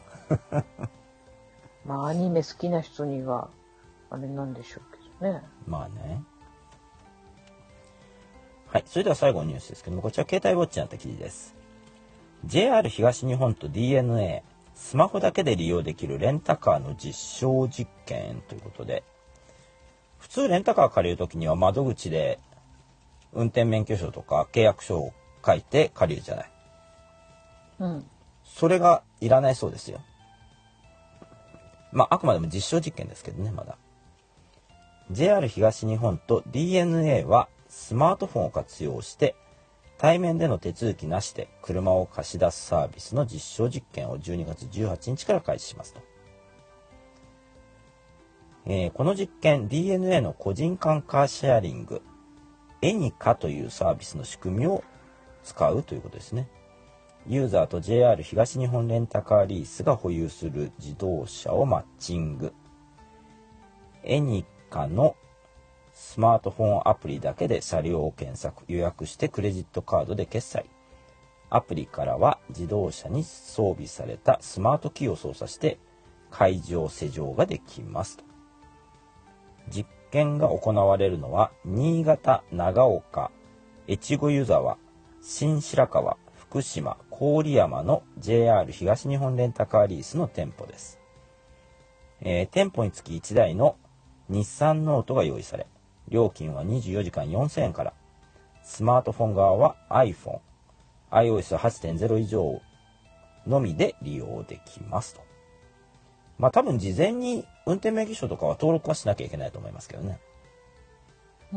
まあアニメ好きな人にはあれなんでしょうけどね。 まあね。 はい、それでは最後のニュースですけども、こちら携帯ウォッチになった記事です。 ジェイアール 東日本と ディーエヌエー スマホだけで利用できるレンタカーの実証実験ということで、普通レンタカー借りるときには窓口で運転免許証とか契約書を書いて借りるじゃない。 うん。 それがいらないそうですよ。まああくまでも実証実験ですけどね、まだ。ジェイアール 東日本と ディーエヌエー はスマートフォンを活用して対面での手続きなしで車を貸し出すサービスの実証実験をじゅうにがつじゅうはちにちから開始しますと。えー、この実験 ディーエヌエー の個人間カーシェアリングエニカというサービスの仕組みを使うということですね。ユーザーと ジェイアール 東日本レンタカーリースが保有する自動車をマッチング。エニカのスマートフォンアプリだけで車両を検索、予約してクレジットカードで決済。アプリからは自動車に装備されたスマートキーを操作して開錠施錠ができますと。実験が行われるのは新潟、長岡、越後湯沢、新白河、福島、郡山の ジェイアール 東日本レンタカーリースの店舗です。えー、店舗につきいちだいの日産ノートが用意され、料金はにじゅうよじかんよんせんえんから、スマートフォン側は iPhone、アイオーエスはちてんゼロ 以上のみで利用できますと。まあ多分事前に運転免許証とかは登録はしなきゃいけないと思いますけどね。 うん。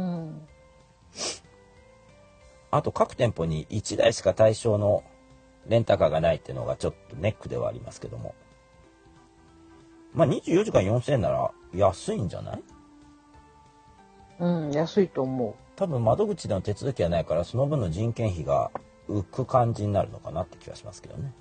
あと各店舗にいちだいしか対象のレンタカーがないっていうのがちょっとネックではありますけども。まあにじゅうよじかんよんせんえんなら安いんじゃない？ うん、安いと思う。 多分窓口での手続きはないからその分の人件費が浮く感じになるのかなって気がしますけどね。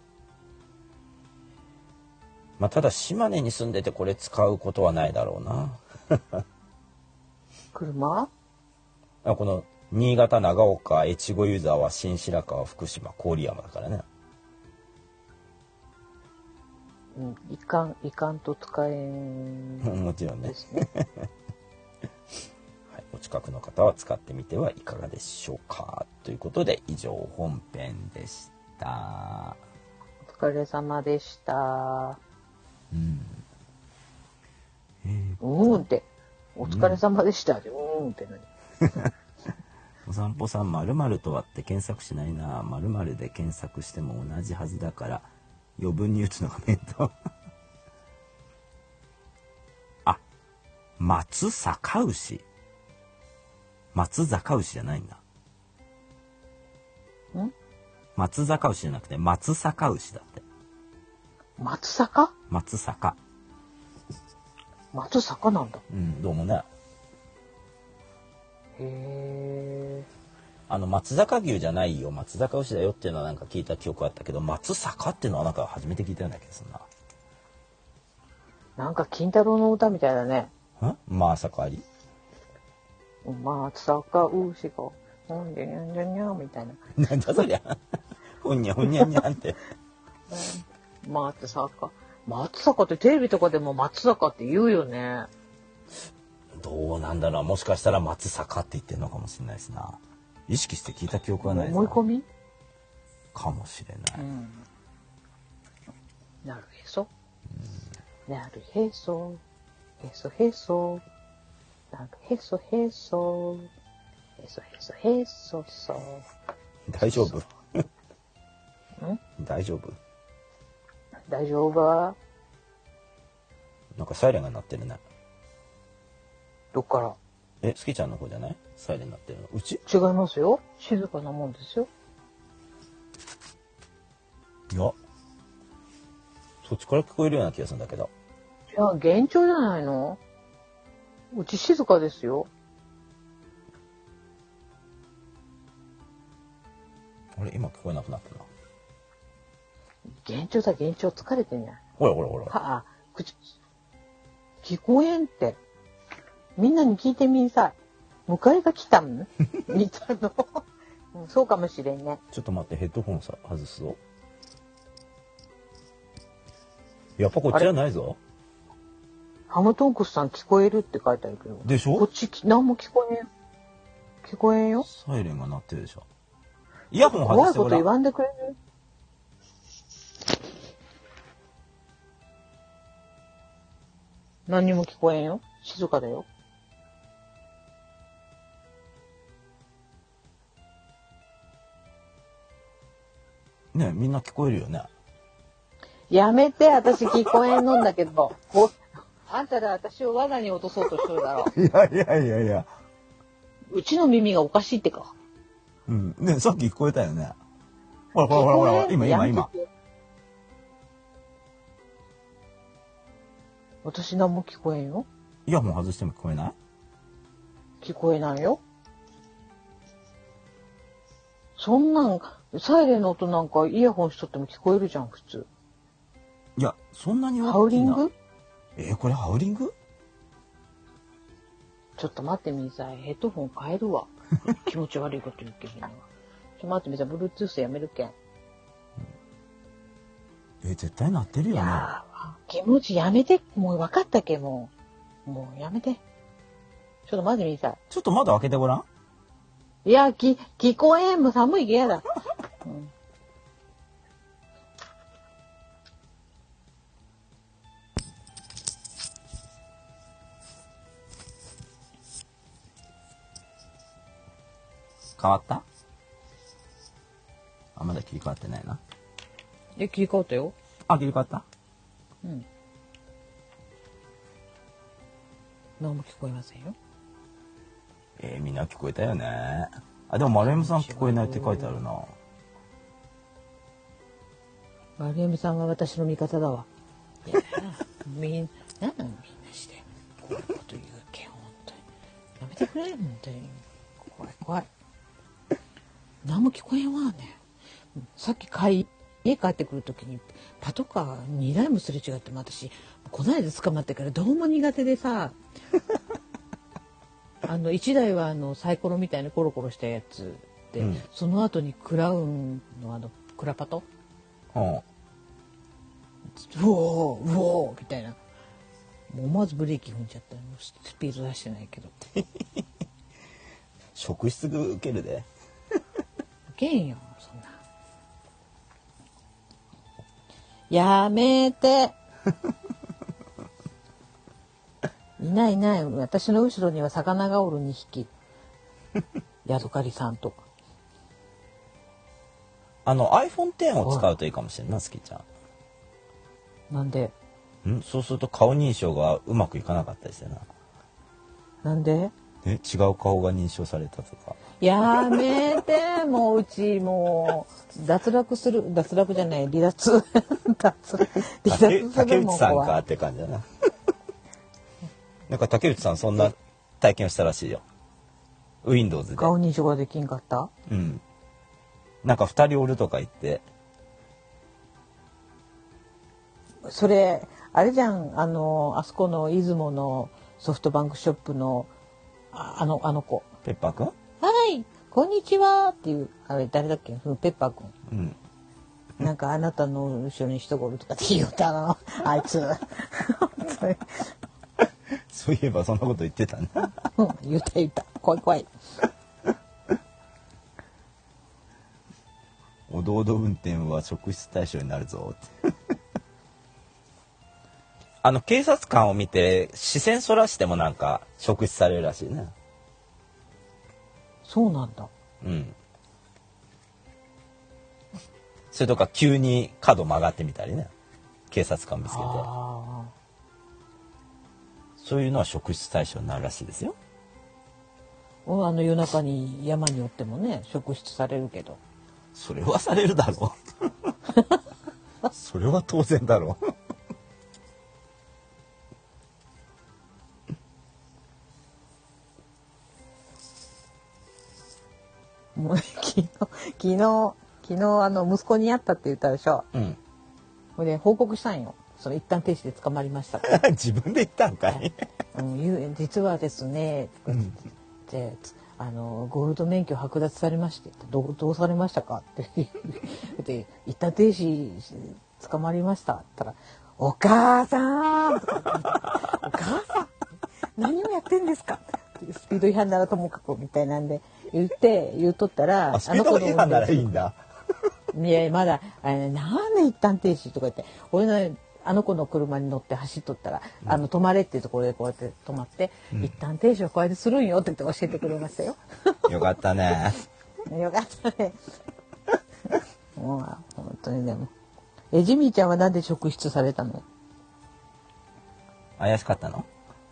まあただ島根に住んでてこれ使うことはないだろうな。 車？ あ、この新潟、長岡、越後湯沢、新白河、福島、郡山だからね。 うん、いかん、いかんと使えん。 もちろんね。 ですね。 はい、お近くの方は使ってみてはいかがでしょうか。ということで以上本編でした。 お疲れ様でした。 うん。えー、 うーんって。お疲れ様でした。うーんって何？ お散歩さん〇〇とはって検索しないな。〇〇で検索しても同じはずだから余分に打つのが面倒。あ、松阪牛。松阪牛じゃないんだ。 ん？ 松阪牛じゃなくて松阪牛だって。 松坂？ 松阪。 松坂なんだ。 うん、どうもね。 へー。 あの松阪牛じゃないよ、松阪牛だよっていうのはなんか聞いた記憶あったけど、松阪っていうのはなんか初めて聞いたような気がするな。 なんか金太郎の歌みたいだね。 ん？まさかあり？ 松坂牛がほんでにゃんにゃんにゃんみたいな。 なんだそりゃ。ほんにゃほんにゃんにゃんって。 松坂。松坂ってテレビとかでも松坂って言うよね。 どうなんだろう、もしかしたら松坂って言ってるのかもしれないですな。意識して聞いた記憶はないです。 思い込みかもしれない。 うん、なるへそ、うん、なるへそへそへそなるへそへそへそへそへそそ。 大丈夫？ ん？ 大丈夫？ 大丈夫？ なんかサイレンが鳴ってるね。 どっから？ え、スキちゃんの方じゃない？サイレン鳴ってるの。うち？ 違いますよ。静かなもんですよ。 いや、そっちから聞こえるような気がするんだけど。 いや、幻聴じゃないの？うち静かですよ。 あれ、今聞こえなくなったな。 幻聴だ、幻聴。疲れてんじゃん。 ほらほらほら。 はあ、口、聞こえんって。みんなに聞いてみんさい。迎えが来たんみたいな、うん。そうかもしれんね。 ちょっと待って、ヘッドホンさ外すぞ。やっぱこっちじゃないぞ。 ハムトンクスさん聞こえるって書いてあるけど。 でしょ？ こっち何も聞こえん。 聞こえんよ。 サイレンが鳴ってるでしょ。イヤホン外怖いしてごらん。 こと言わんでくれる？何にも聞こえんよ。静かだよ。 ねえみんな聞こえるよね。 やめて、私聞こえんのんだけど。こあんたら私を罠に落とそうとしてるだろ。 いやいやいやいや。 うちの耳がおかしいってか。 うん。ねえさっき聞こえたよね。ほらほらほらほら。今今今。。 私何も聞こえんよ。 イヤホン外しても聞こえない？ 聞こえないよ。そんなん、サイレンの音なんかイヤホンしとっても聞こえるじゃん、普通。 いや、そんなに大きな。 ハウリング？ えー、これハウリング？ ちょっと待ってみさい。ヘッドホン変えるわ。気持ち悪いこと言うけどな。ちょっと待ってみさい。Bluetooth やめるけん。 えー、絶対鳴ってるよね。 いやー、気持ちやめて。もう分かったけ、もう。もうやめて。ちょっと待ってみさい。 ちょっと窓開けてごらん。 いや、き、聞こえん。もう寒いけやだ。うん、 変わった？あ、まだ切り替わってないな。 え、切り替わったよ。 あ、切り替わった？ うん。何も聞こえませんよ。 えー、みんな聞こえたよね。あ、でも丸山さん聞こえないって書いてあるな。 丸山さんが私の味方だわ。いや、みんな、みんなして、こういうこと言うけん、本当に。やめてくれ、本当に。怖い、怖い。何も聞こえんわね。さっき帰家帰ってくるときにパトカーにだいもすれ違っても私こないだ捕まってからどうも苦手でさあのいちだいはあのサイコロみたいにコロコロしたやつで、うん、その後にクラウンのあのクラパト、うん、うおーうおーみたいな、もう思わずブレーキ踏んじゃったの。スピード出してないけど職質受けるで受けんよそんな。やめていないいない。私の後ろには魚がおるにひき。ヤドカリさんとか。 あの アイフォンテン を使うといいかもしれんな、すきちゃん。なんで？ んそうすると顔認証がうまくいかなかったりしてな。 なんで？ え、違う顔が認証されたとか。 やめて、もううちもう脱落する、脱落じゃない離脱脱離脱する。 竹内さんかって感じだな。なんか竹内さんそんな体験をしたらしいよ。Windows で。 顔認証ができんかった？ うん。なんか二人おるとか言って。 それあれじゃん、あのあそこの出雲のソフトバンクショップのあ, あのあの子。 ペッパーくん？ はい、こんにちはっていう、あれ誰だっけ、ペッパーくん。うん。なんかあなたの後ろに人がおるとかって言うたな、あいつ。 そういえばそんなこと言ってたね。 うん、言った言った。怖い怖い。 おどおど運転は職質対象になるぞって。あの警察官を見て視線そらしてもなんか職質されるらしいね。 そうなんだ。 うん。それとか急に角曲がってみたりね。警察官見つけて。そういうのは職質対象になるらしいですよ。 あの夜中に山に寄ってもね、職質されるけど。 それはされるだろう。それは当然だろう。もう昨日昨日昨日あの息子に会ったって言ったでしょ。うん。これで報告したんよ。その一旦停止で捕まりました。 自分で言ったんかい。 うん、実はですね、うん、であのゴールド免許剥奪されまして、どうどうされましたかってで一旦停止捕まりましたって言ったら、お母さんとかお母さん何をやってんですか。 スピード違反ならともかくみたいなんで言って言うとったら、 あ、スピード違反ならいいんだ。 いやまだあれなんで一旦停止とか言って俺のあの子の車に乗って走っとったら、うん、あの止まれっていうところでこうやって止まって、うん、一旦停止はこうやってするんよって言って教えてくれましたよ。 よかったね。 よかったね。もう本当にでもえジミーちゃんはなんで職質されたの？ 怪しかったの？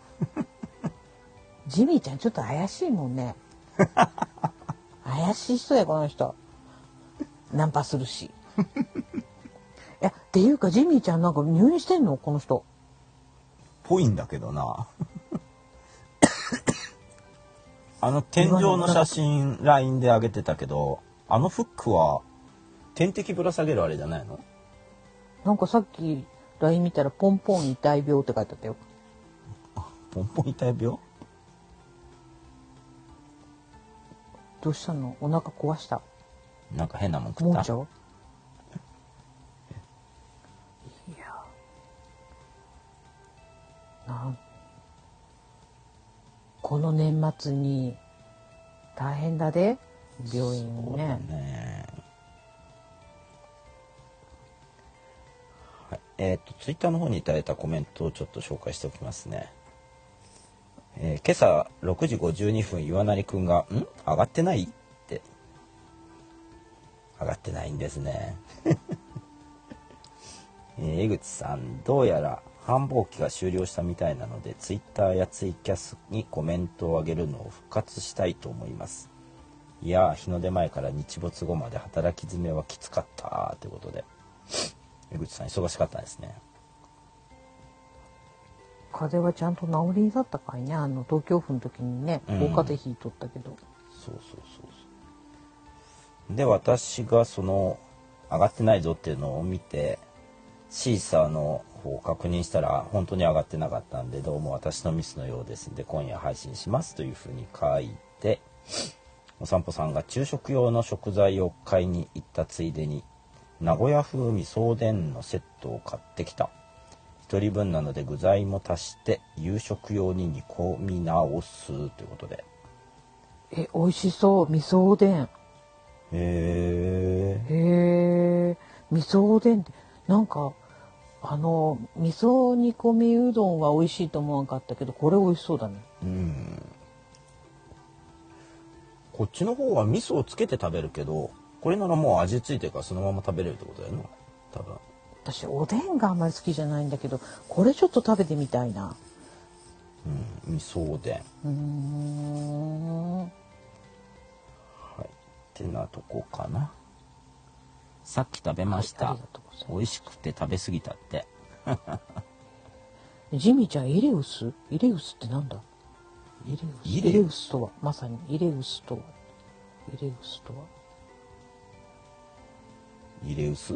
ジミーちゃんちょっと怪しいもんね。怪しい人やこの人。ナンパするし。いやっていうかジミーちゃんなんか入院してんのこの人。 ぽいんだけどな。あの天井の写真 ライン で上げてたけど、あのフックは点滴ぶら下げるあれじゃないの？ なんかさっき ライン 見たらポンポン痛い病って書いてあったよ。 ポンポン痛い病？ どうしたの？お腹壊した？ なんか変なもん食った？ もういやなんこの年末に大変だで病院ね。 そうだね。はい、えっとツイッターの方にいただいたコメントをちょっと紹介しておきますね。えー、今朝ろくじごじゅうにふん岩成くんが「ん上がってない?」って上がってないんですね。えー、江口さんどうやら繁忙期が終了したみたいなのでツイッターやツイキャスにコメントを上げるのを復活したいと思います。いやー日の出前から日没後まで働き詰めはきつかったということで江口さん忙しかったですね。 風邪はちゃんと治りだったかいね。あの東京府の時にね大風邪ひいとったけど、うん、 そうそうそうそう。で私がその上がってないぞっていうのを見てシーサーの方を確認したら本当に上がってなかったんでどうも私のミスのようですんで今夜配信しますというふうに書いて、お散歩さんが昼食用の食材を買いに行ったついでに名古屋風味噌おでんのセットを買ってきた。一人分なので具材も足して夕食用に煮込み直すということで。 え美味しそう味噌おでん。 へえ。 へえ味噌おでんってなんかあの味噌煮込みうどんは美味しいと思わなかったけどこれ美味しそうだね。 うん。こっちの方は味噌をつけて食べるけどこれならもう味ついてるからそのまま食べれるってことだよね多分。 私おでんがあんまり好きじゃないんだけどこれちょっと食べてみたいな。 うん味噌おでん。 うーん。 はいってなとこかな。さっき食べました、はい、美味しくて食べ過ぎたって。 ジミーちゃんイレウスイレウスってなんだ。イレウスイレウスとはまさにイレウスとはイレウスとはイレウス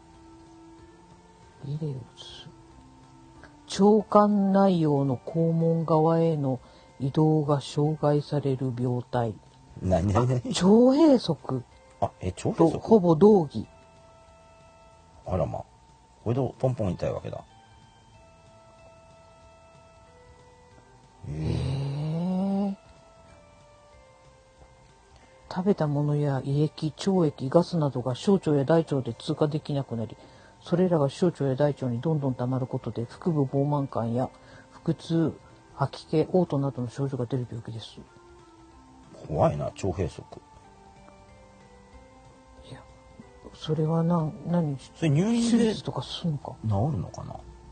イレウス腸管内容の肛門側への移動が障害される病態。 何何何？ 腸閉塞。 あえ腸閉塞ほぼ同義。 あらまこれでポンポン痛いわけだ。へえ。 食べたものや胃液、腸液、ガスなどが小腸や大腸で通過できなくなりそれらが小腸や大腸にどんどん溜まることで腹部膨満感や腹痛、吐き気、嘔吐などの症状が出る病気です。 怖いな腸閉塞。 いやそれは何何それ入院で手術とかすんのか治るのかな。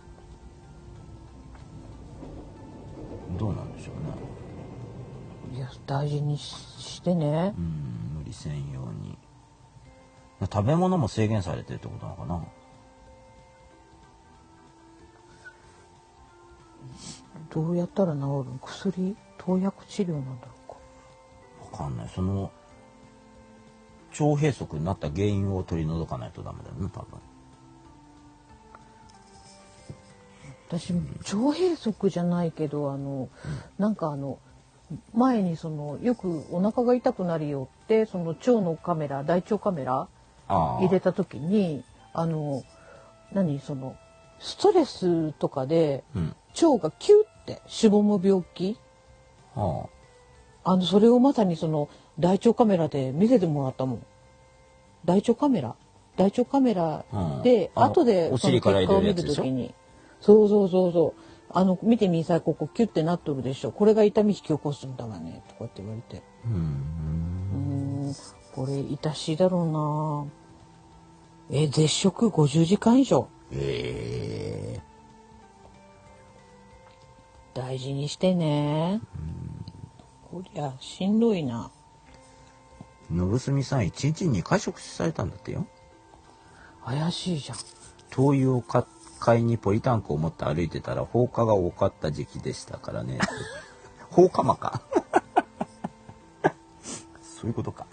どうなんでしょうね。 いや大事にしてね。 うん無理せんように。食べ物も制限されてるってことなのかな。 どうやったら治るの？薬投薬治療なんだろうか。わかんない。その腸閉塞になった原因を取り除かないとダメだよね多分。 私、うん、腸閉塞じゃないけどあの、うん、なんかあの前にそのよくお腹が痛くなるよってその腸のカメラ大腸カメラ入れた時にあの何そのストレスとかで、うん、腸がキュッてしぼむ病気あの、それをまさにその、大腸カメラで見せてもらったもん。大腸カメラ大腸カメラで、 うん、 後でお尻から入れるやつでしょ。 その結果を見るときに、そうそうそうそう。あの、見てみさ、ここキュッてなっとるでしょ。これが痛み引き起こすんだわね。とかって言われて。 うーん。 うーん、これ、痛しいだろうな。え、絶食ごじゅうじかん以上。 ええー。大事にしてね。こりゃ、しんどいな。 のぶすみさん、一日ににかい食事されたんだってよ。 怪しいじゃん。 灯油を買買いにポリタンクを持って歩いてたら放火が多かった時期でしたからね。放火魔か。そういうことか。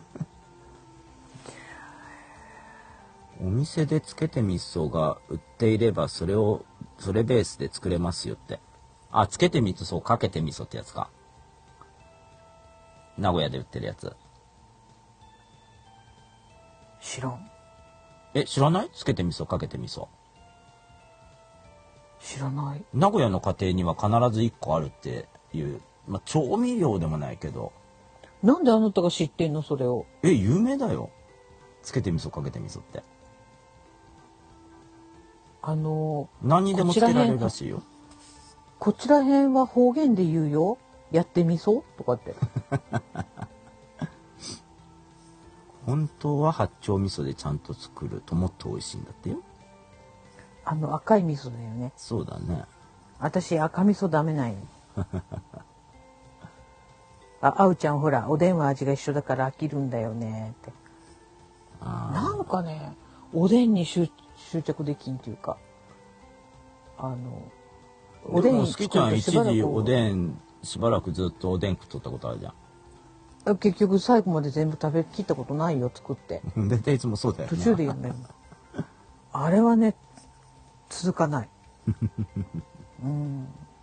お店でつけて味噌が売っていればそれをそれベースで作れますよって。あ、つけて味噌かけて味噌ってやつか。名古屋で売ってるやつ。 知らん。 え、知らない？つけて味噌かけて味噌。 知らない。 名古屋の家庭には必ずいっこあるっていう、まあ、調味料でもないけど。 なんであなたが知ってんのそれを。 え、有名だよ。つけて味噌かけて味噌って。 あのー、 何にでもつけられるらしいよ。 こちら辺は方言で言うよ。やってみそとかって。 本当は八丁味噌でちゃんと作るともっと美味しいんだってよ。 あの赤い味噌だよね。 そうだね。 私赤味噌ダメないの。あ、あうちゃんほらおでんは味が一緒だから飽きるんだよねって。なんかね、おでんに執着できんっていうか、あのおでん好きちゃん一時おでんしばらくずっとおでん食っとったことあるじゃん。 結局最後まで全部食べきったことないよ作って。 大体いつもそうだよね。 途中でやんだよ。あれはね続かない。うん。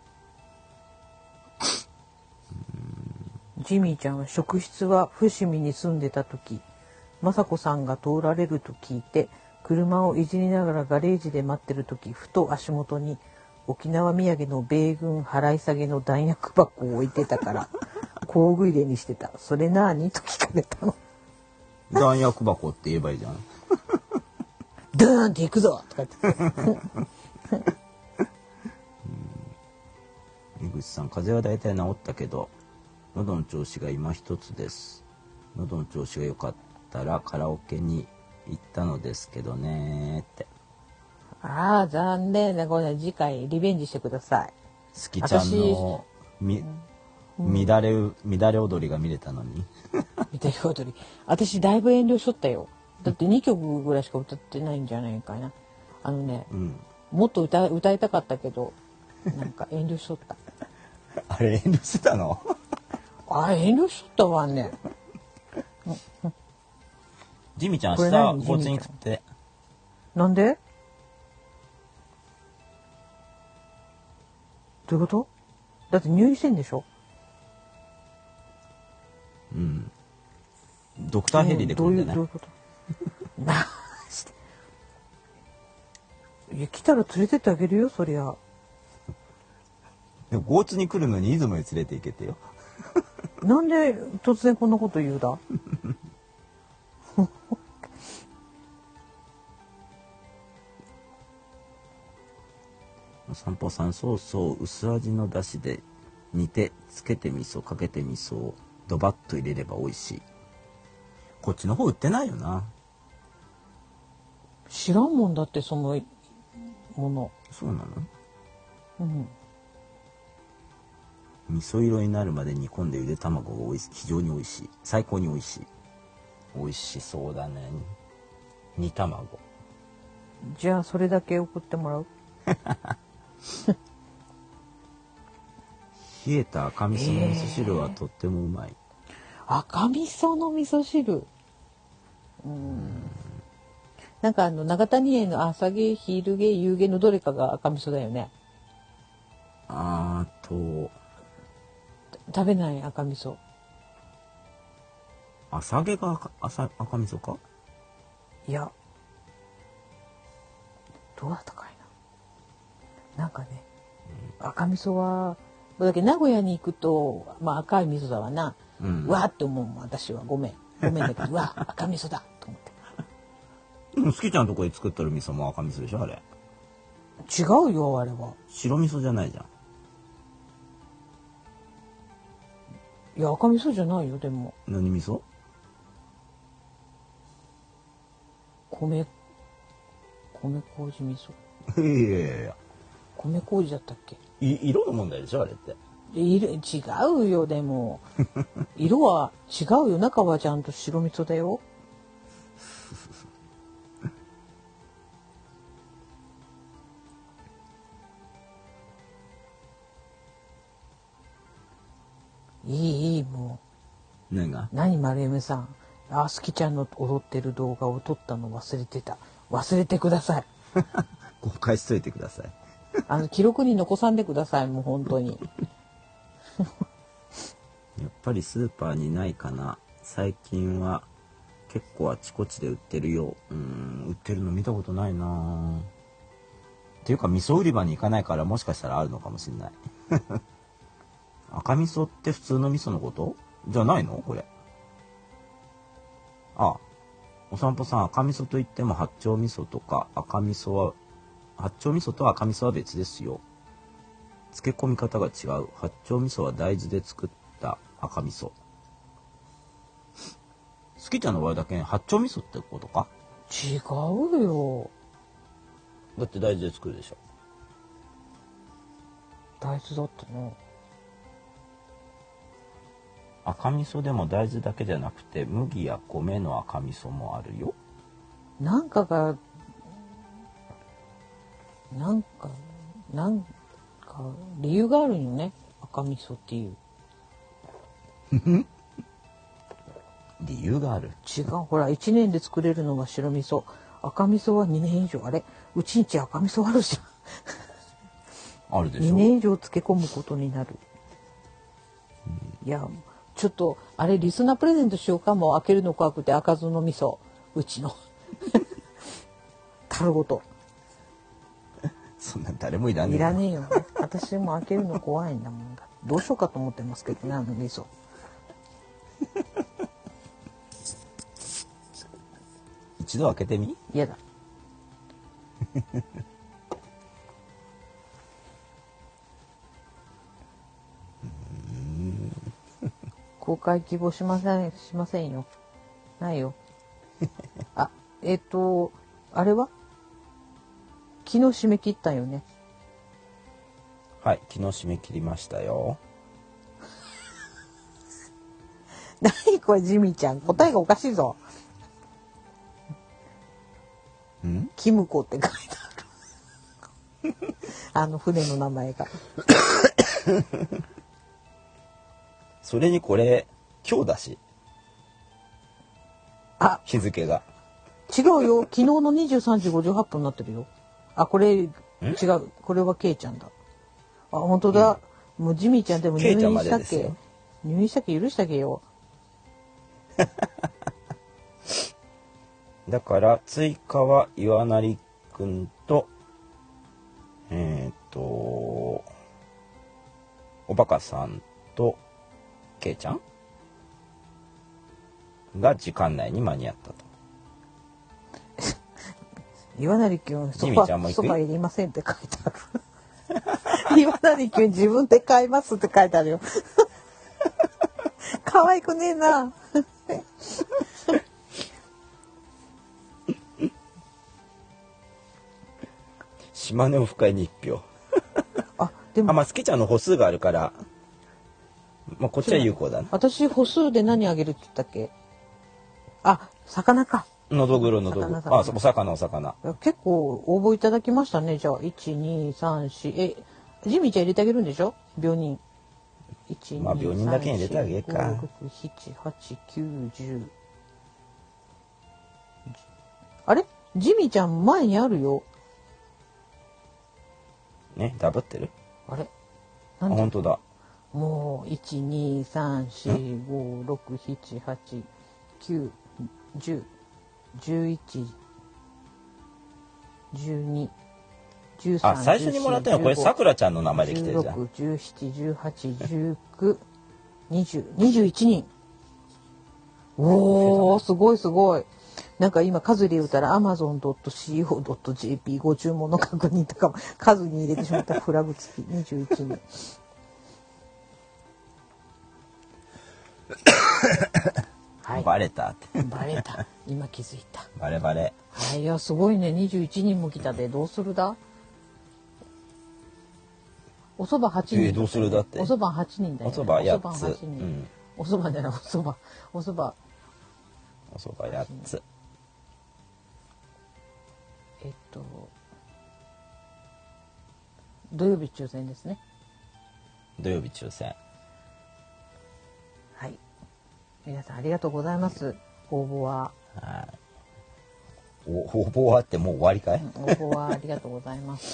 ジミーちゃんは職質は伏見に住んでた時、雅子さんが通られると聞いて車をいじりながらガレージで待ってる時、ふと足元に沖縄土産の米軍払い下げの弾薬箱を置いてたから工具入れにしてた。それなーにと聞かれたの。 弾薬箱って言えばいいじゃん。 ドーンって行くぞとか言って。 江口さん、風邪は大体治ったけど喉の調子が今一つです。喉の調子が良かったらカラオケに行ったのですけどねって。 ああ残念な。これ次回リベンジしてください。 好きちゃんのみ、うん、乱れ乱れ踊りが見れたのに。 乱れ踊り。私だいぶ遠慮しとったよ。だってにきょくぐらいしか歌ってないんじゃないかな。あのね、うん、もっと歌歌いたかったけどなんか遠慮しとった。 あれ遠慮してたの？ あれ遠慮しとったわね。 ジミちゃん明日ゴツに食って。 なんで？どういうこと？だって入院してんでしょ？ うん。ドクターヘリで来るんじゃない？ どういうこと？なして。いや来たら連れてってあげるよそりゃ。 でもゴーツに来るのに出雲に連れて行けてよ。 なんで突然こんなこと言うだ？ 散歩さん、そうそう薄味のだしで煮てつけて味噌かけて味噌をドバッと入れれば美味しい。こっちの方売ってないよな。 知らんもんだってそのもの。 そうなの？ うん。 味噌色になるまで煮込んでゆで卵がおいしい。非常に美味しい。最高に美味しい。美味しそうだね。煮卵。 じゃあそれだけ送ってもらう？ 冷えた赤味噌の味噌汁はとってもうまい。 えー、赤味噌の味噌汁。うん。なんかあの長谷園の朝毛、昼毛、夕毛のどれかが赤味噌だよね。 あーと。 食べない赤味噌。 朝毛が赤、朝赤味噌か？ いや。どうだったかいな。なんかね、うん、赤味噌はだけど名古屋に行くと、まあ赤い味噌だわな。 うん。 うわーって思うもん、私は。ごめん。ごめんだけど、うわ、赤味噌だと思って。 でも、好きちゃんのとこで作ってる味噌も赤味噌でしょあれ。 違うよ、あれは。 白味噌じゃないじゃん。 いや、赤味噌じゃないよ、でも。 何味噌？ 米、米麹味噌。 いやいやいや。 米麹だったっけ？ い色の問題でしょあれって。 色違うよ、でも。色は違うよ。中はちゃんと白味噌だよ。いい、いい、もう。 何が？ 何、丸山さん。あ、すきちゃんの踊ってる動画を撮ったの忘れてた。忘れてください。 公開しといてください。 あの、記録に残さんでください、もう本当に。 やっぱりスーパーにないかな。最近は結構あちこちで売ってるよ。うーん、売ってるの見たことないな。っていうか味噌売り場に行かないからもしかしたらあるのかもしれない。赤味噌って普通の味噌のことじゃないのこれ。あ、お散歩さん、赤味噌といっても八丁味噌とか赤味噌は、八丁味噌と赤味噌は別ですよ。漬け込み方が違う。八丁味噌は大豆で作った赤味噌。好きちゃんの場合だけ八丁味噌ってことか？ 違うよ。 だって大豆で作るでしょ。 大豆だったな。 赤味噌でも大豆だけじゃなくて麦や米の赤味噌もあるよ。 なんかが、なんか、なんか、理由があるよね。赤味噌っていう。 理由がある。 違う。ほら、いちねんで作れるのが白味噌。赤味噌はにねん以上。あれうちんち赤味噌あるじゃん。 あるでしょ。 にねん以上漬け込むことになる。いや、ちょっと、あれ、リスナープレゼントしようかも。開けるの怖くて赤酢の味噌。うちの。樽ごと。 そんな誰もいらねえ。 いらねえよ。私も開けるの怖いんだもんだ。どうしようかと思ってますけどね、あの味噌。 一度開けてみ？ 嫌だ。公開希望しません、しませんよ。ないよ。あ、えっと、あれは昨日締め切ったよね。 はい、昨日締め切りましたよ。 何これ、ジミーちゃん。答えがおかしいぞ。 ん？ キムコって書いてある。あの船の名前が。 それにこれ今日だし。 あ、 日付が。 違うよ。昨日のにじゅうさんじごじゅうはっぷんになってるよ。あ、これ、違う。これはケイちゃんだ。あ、本当だ。うん、もうジミーちゃんでも入院したっけ？入院したっけ許してあげよう。 だから追加は岩成くんと、えっと、おバカさんと、ケイちゃんが時間内に間に合ったと。 岩成くん、そば、そばいりませんって書いてある。岩成くん自分で買いますって書いてあるよ。可愛くねえな。 島根オフ会に一票。 あ、でも。 あ、まあ、スケちゃんの歩数があるから、まあ、こっちは有効だね。 私、歩数で何あげるって言ったっけ？あ、魚か。 のどぐろのどぐろ。あ、お魚お魚。 結構応募いただきましたね。じゃあ、いち、に、さん、し、え、ジミーちゃん入れてあげるんでしょ？病人。いち、 まあ、病人だけに入れてあげるか。 ろく、なな、はち、きゅう、じゅう。あれ？ジミーちゃん前にあるよ。 ね、ダブってる？ あれ？ あ、本当だ。 もう、いち、に、さん、し、ご、ろく、なな、はち、きゅう、じゅう、じゅういち、じゅうに、 じゅうさん、 あ、最初にもらったのはこれさくらちゃんの名前で来てるじゃん。 じゅうろく、じゅうなな、じゅうはち、じゅうきゅう、にじゅう、にじゅういちにん。おー、すごいすごい。なんか今数で言うたら アマゾンドットシーオードットジェーピー ご注文の確認とかも数に入れてしまったフラグ付きにじゅういちにん。はい、 バレたって。 バレた。今気づいた。 バレバレ。 はい、いやすごいね。にじゅういちにんも来たで。どうするだ？お蕎麦はちにん。 えー、どうするだって。 お蕎麦はちにんだよ、ね。 お蕎麦やっつ。 お蕎麦はちにん。うん、お蕎麦じゃないお蕎麦。お蕎麦。 お蕎麦やっつ。 えっと土曜日抽選ですね。 土曜日抽選。 はい。皆さんありがとうございます。応募は。 はい。お応募はってもう終わりかい？ 応募はありがとうございます。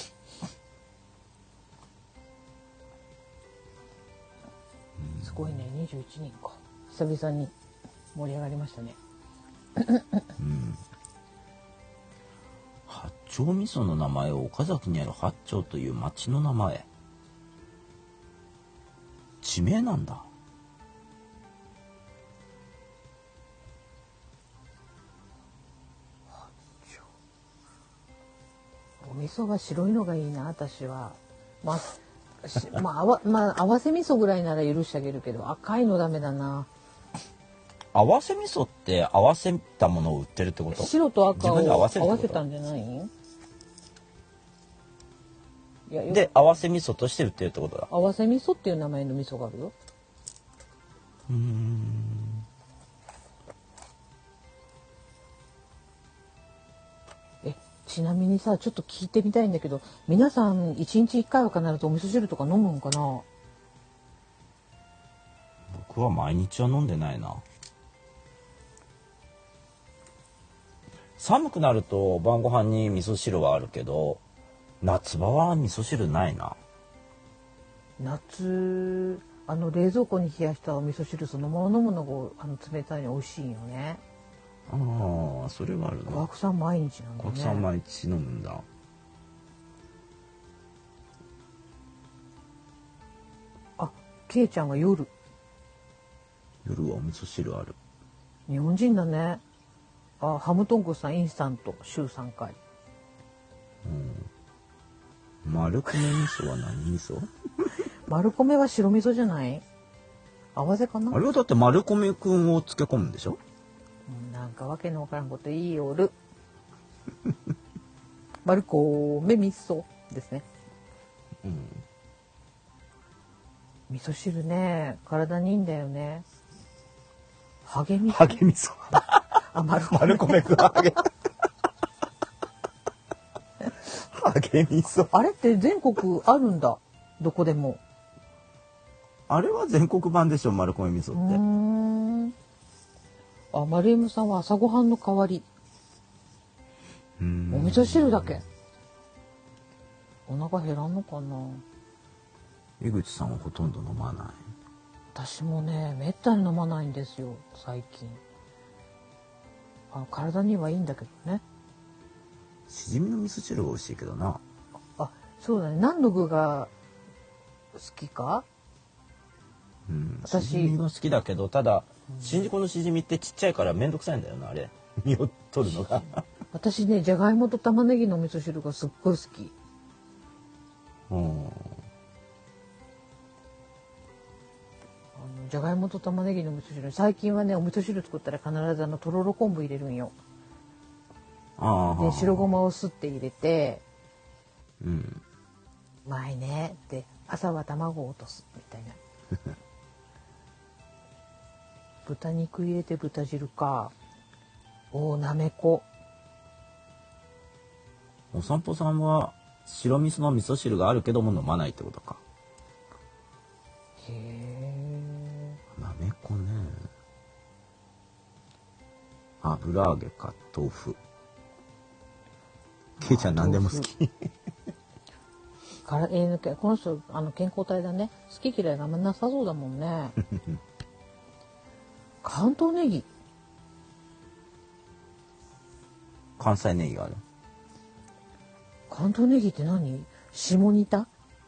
すごいね、にじゅういちにんか。久々に盛り上がりましたね。 うん。八丁味噌の名前を岡崎にある八丁という町の名前。地名なんだ。 お味噌は白いのがいいな、私は。まあ、まあ、あわ、まあ、合わせ味噌ぐらいなら許してあげるけど、赤いのダメだな。 合わせ味噌って合わせたものを売ってるってこと？ 白と赤を自分で合わせるってこと？ 合わせたんじゃない？いやで、合わせ味噌として売ってるってことだ。 合わせ味噌っていう名前の味噌があるよ。 うーん。 え、ちなみにさ、ちょっと聞いてみたいんだけど、皆さん一日一回は必ずお味噌汁とか飲むんかな？ 僕は毎日は飲んでないな。寒くなると晩ご飯に味噌汁はあるけど、夏場は味噌汁ないな。 夏、あの冷蔵庫に冷やしたお味噌汁そのまま飲むのがあの冷たいの美味しいよね。 ああ、それはあるな。 小悪さん毎日なんだね。 小悪さん毎日飲むんだ。 あ、ケイちゃんは夜。 夜はお味噌汁ある。 日本人だね。あ、ハムトンコさんインスタント週さんかい。 うん。丸米味噌は何味噌？ 丸米は白味噌じゃない？合わせかな？ あれはだって丸米くんを漬け込むんでしょ？ うん、なんかわけのわからんこと言いよる。丸米味噌ですね。 うん。 味噌汁ね、体にいいんだよね。ハゲ味噌。 ハゲ味噌。 あ、丸米。 丸米くんハゲ。ハゲ味噌。 あれって全国あるんだ。どこでも。 あれは全国版でしょ、丸米味噌って。 うーん。あ、丸山さんは朝ごはんの代わり。 うーん。 お味噌汁だけ。お腹減らんのかな。 江口さんはほとんど飲まない。 私もね、めったに飲まないんですよ、最近。あの体にはいいんだけどね。 しじみの味噌汁は美味しいけどな。 あ、そうだね。何の具が好きか？ うん。 私しじみが好きだけど、ただ、新宿のしじみってちっちゃいからめんどくさいんだよな、あれ。身を取るのが。 私ね、じゃがいもと玉ねぎの味噌汁がすっごい好き。 うん。 あのじゃがいもと玉ねぎの味噌汁、最近はね、お味噌汁作ったら必ずあのとろろ昆布入れるんよ。 ああ。 で白ごまをすって入れて、 うん。 うまいねって朝は卵を落とすみたいな。豚肉入れて豚汁か。おー、なめこ。 お散歩さんは白味噌の味噌汁があるけども飲まないってことか。 へえ。 なめこね。油揚げか豆腐。けいちゃん何でも好き。 からえー、この人あの健康体だね。好き嫌いがあんまなさそうだもんね。関東ネギ。 関西ネギがある。 関東ネギって何？下仁田？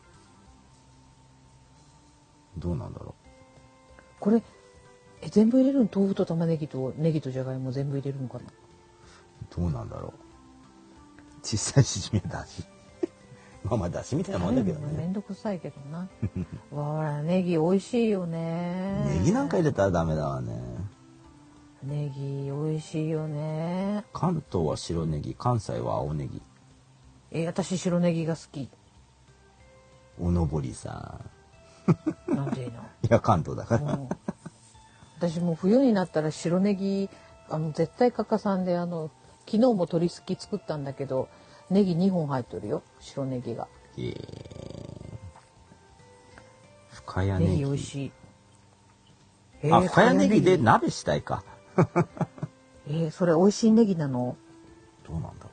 どうなんだろこれえ全部入れるの？豆腐と玉ねぎとネギとじゃがいも全部入れるのかな？ う。どうなんだろう。小さいしじみはだし。まあまあだしみたいなもんだけどね。 めんどくさいけどな。わあ、ネギ美味しいよね。 ネギなんか入れたらダメだわね。 ネギ美味しいよね。 関東は白ネギ、関西は青ネギ。 え、私白ネギが好き。 おのぼりさなんでいいの？ ん。いや、関東だから。 うん私もう冬になったら白ネギあの絶対欠かさんで、あの昨日も鶏すき作ったんだけどネギにほん入っとるよ、白ネギが。 えー、深谷ネギ。 ネギ美味しい。えあ、深谷ネギで鍋したいか。 えー、それ美味しいネギなの？ どうなんだろ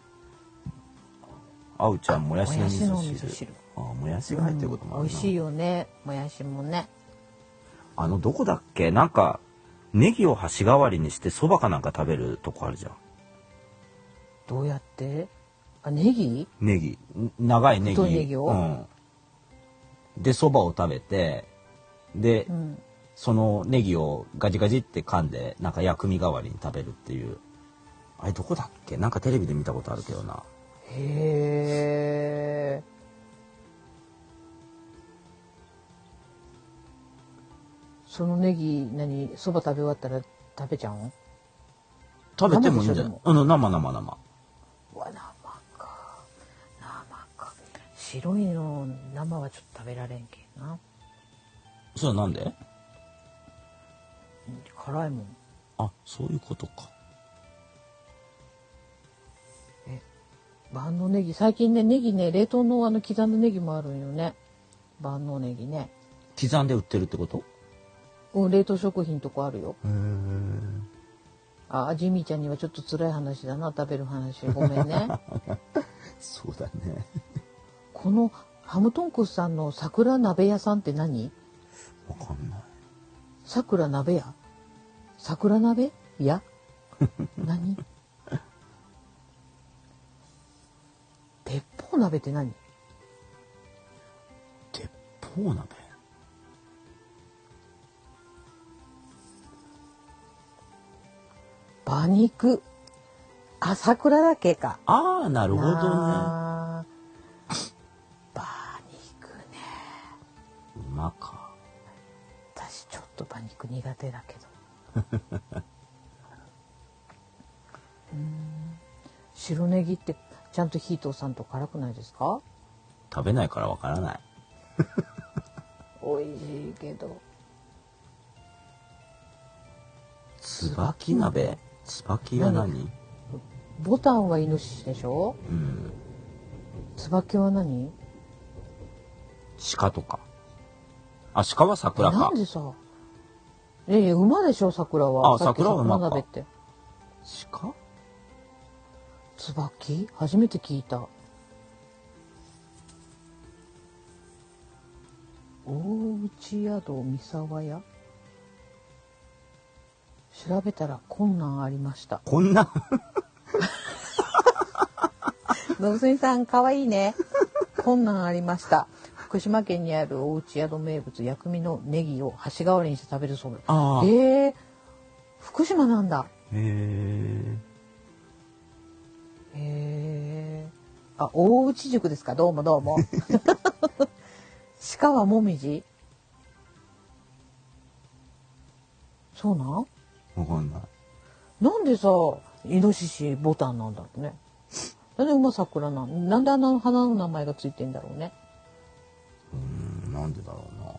う。あうちゃんもやしの味噌汁。 もやしの味噌汁。 あ、もやしが入ってることもあるな。 うん、美味しいよね、もやしもね。 あのどこだっけ、なんかネギを箸代わりにしてそばかなんか食べるとこあるじゃん。 どうやって？あ、ネギ？ ネギ、長いネギ。 太いネギを？ うん。でそばを食べて、で、 うん、 そのネギをガジガジって噛んでなんか薬味代わりに食べるっていう。あれどこだっけ？なんかテレビで見たことあるけどな。 へえ。そのネギ何？そば食べ終わったら食べちゃうん？ 食べてもいいんじゃない？あの生生生。 うわ、生か。生か。白いの生はちょっと食べられんけんな。 それはなんで？ 辛いもん。 あ、そういうことか。 え、万能ネギ最近ね、ネギね、冷凍のあの刻んだネギもあるんよね。万能ネギね。 刻んで売ってるってこと？ うん、冷凍食品とかあるよ。 へー。 あ、ジミーちゃんにはちょっと辛い話だな、食べる話。ごめんね。 そうだね。 このハムトンクスさんの桜鍋屋さんって何？ わかんない。 桜鍋屋？桜鍋屋？何？鉄砲鍋って何？ 鉄砲鍋。 馬肉。あ、桜だけか。 ああ、なるほどね。 馬肉ね。 馬か。 私ちょっと馬肉苦手だけど。うーん。白ネギってちゃんと火通さんと辛くないですか？ 食べないからわからない。 美味しいけど。 椿鍋。椿は何？ ボタンはイノシシでしょ？ うん。 椿は何？ 鹿とか。あ、鹿は桜か。 なんでさ。ええ、馬でしょ、桜は。 あ、桜は馬か。 さっき桜鍋って。 鹿？ 椿？初めて聞いた。大内宿三沢屋？調べたら困難ありました。 こんなのぶすみさんかわいいね。困難ありました。福島県にある大内宿名物薬味のネギを箸代わりにして食べるそうです。 ああ。 ええー、福島なんだ。 へえ。 へえ。あ、大内塾ですか。どうもどうも。鹿はもみじ？そうなん？ わかんない。 なんでさ、イノシシボタンなんだろうね。なんで馬桜なん？なんであの花の名前がついてんだろうね。 うーん、なんでだろうな。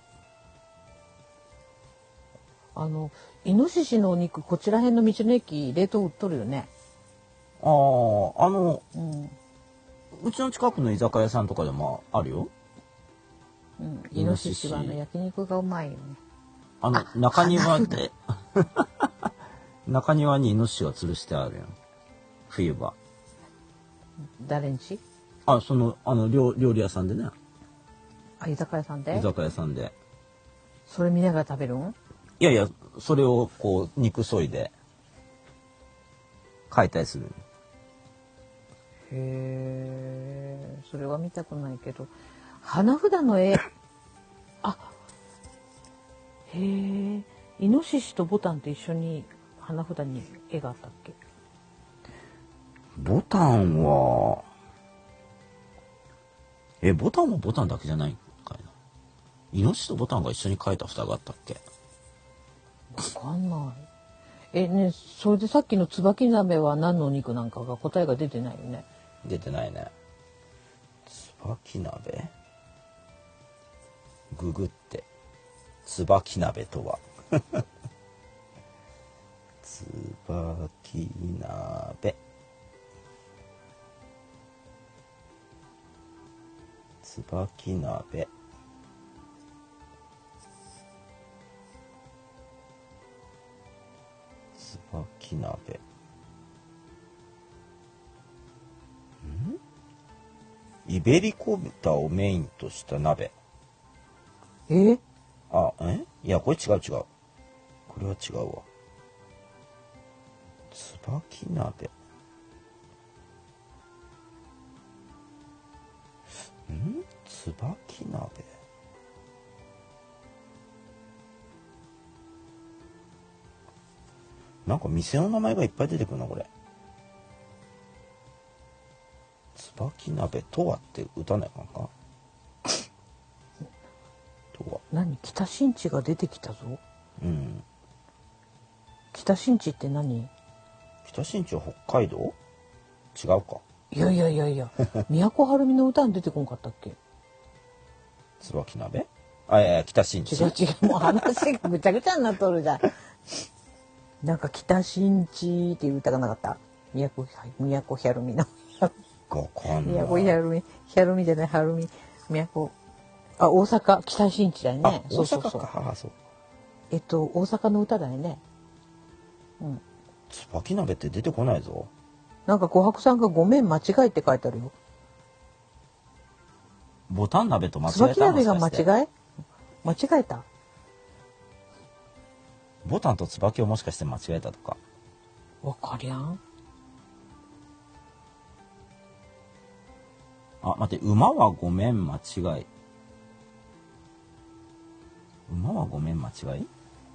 あのイノシシのお肉こちら辺の道の駅冷凍売っとるよね。 ああ、あの、 うん。 うちの近くの居酒屋さんとかでもあるよ。 うん、イノシシはあの焼肉がうまいよね。 あのあ中庭花で中庭にイノシシが吊るしてあるよ。冬場。 誰んち？ あ、そのあの料料理屋さんでね。 あ、居酒屋さんで？ 居酒屋さんで。 それ見ながら食べるん？ いやいや、それをこう肉削いで書いたりする。 へえ、それは見たくないけど、花札の絵、あ、へえ、イノシシとボタンって一緒に花札に絵があったっけ？ ボタンは、え、ボタンはボタンだけじゃないかいな。イノシシとボタンが一緒に描いた蓋があったっけ？ わかんない。え、ね、それでさっきの椿鍋は何のお肉なんかが答えが出てないよね。 出てないね。椿鍋？ググって。椿鍋とは。椿鍋。椿鍋。椿鍋。ん？イベリコ豚をメインとした鍋。 え？ あ、え？いや、これ違う違う。これは違うわ。椿鍋。ん？椿鍋。なんか店の名前がいっぱい出てくるな、これ。椿鍋とはって打たないかんか。とは。 何？北新地が出てきたぞ。 うん。 北新地って何？ 北新地は北海道？違うか。 いやいやいやいや、都はるみの歌に出てこんかったっけ？ 椿鍋？あ、いやいや、北新地。 違う違う、もう話がぐちゃぐちゃになっとるじゃん。なんか北新地っていう歌がなかった？都、都ひゃるみの。 わかんない。 都ひゃるみ、ひゃるみじゃない、はるみ、都。あ、大阪、北新地だよね。 あ、 そうそうそう。 大阪か。あ、そう。 えっと、大阪の歌だよね。うん。 椿鍋って出てこないぞ。 なんか琥珀さんがごめん間違いって書いてあるよ。 ボタン鍋と間違えた。 椿鍋が間違い？間違えた？ ボタンと椿をもしかして間違えたとか。 わかりゃん。 あ、待って、馬はごめん間違い。馬はごめん間違い？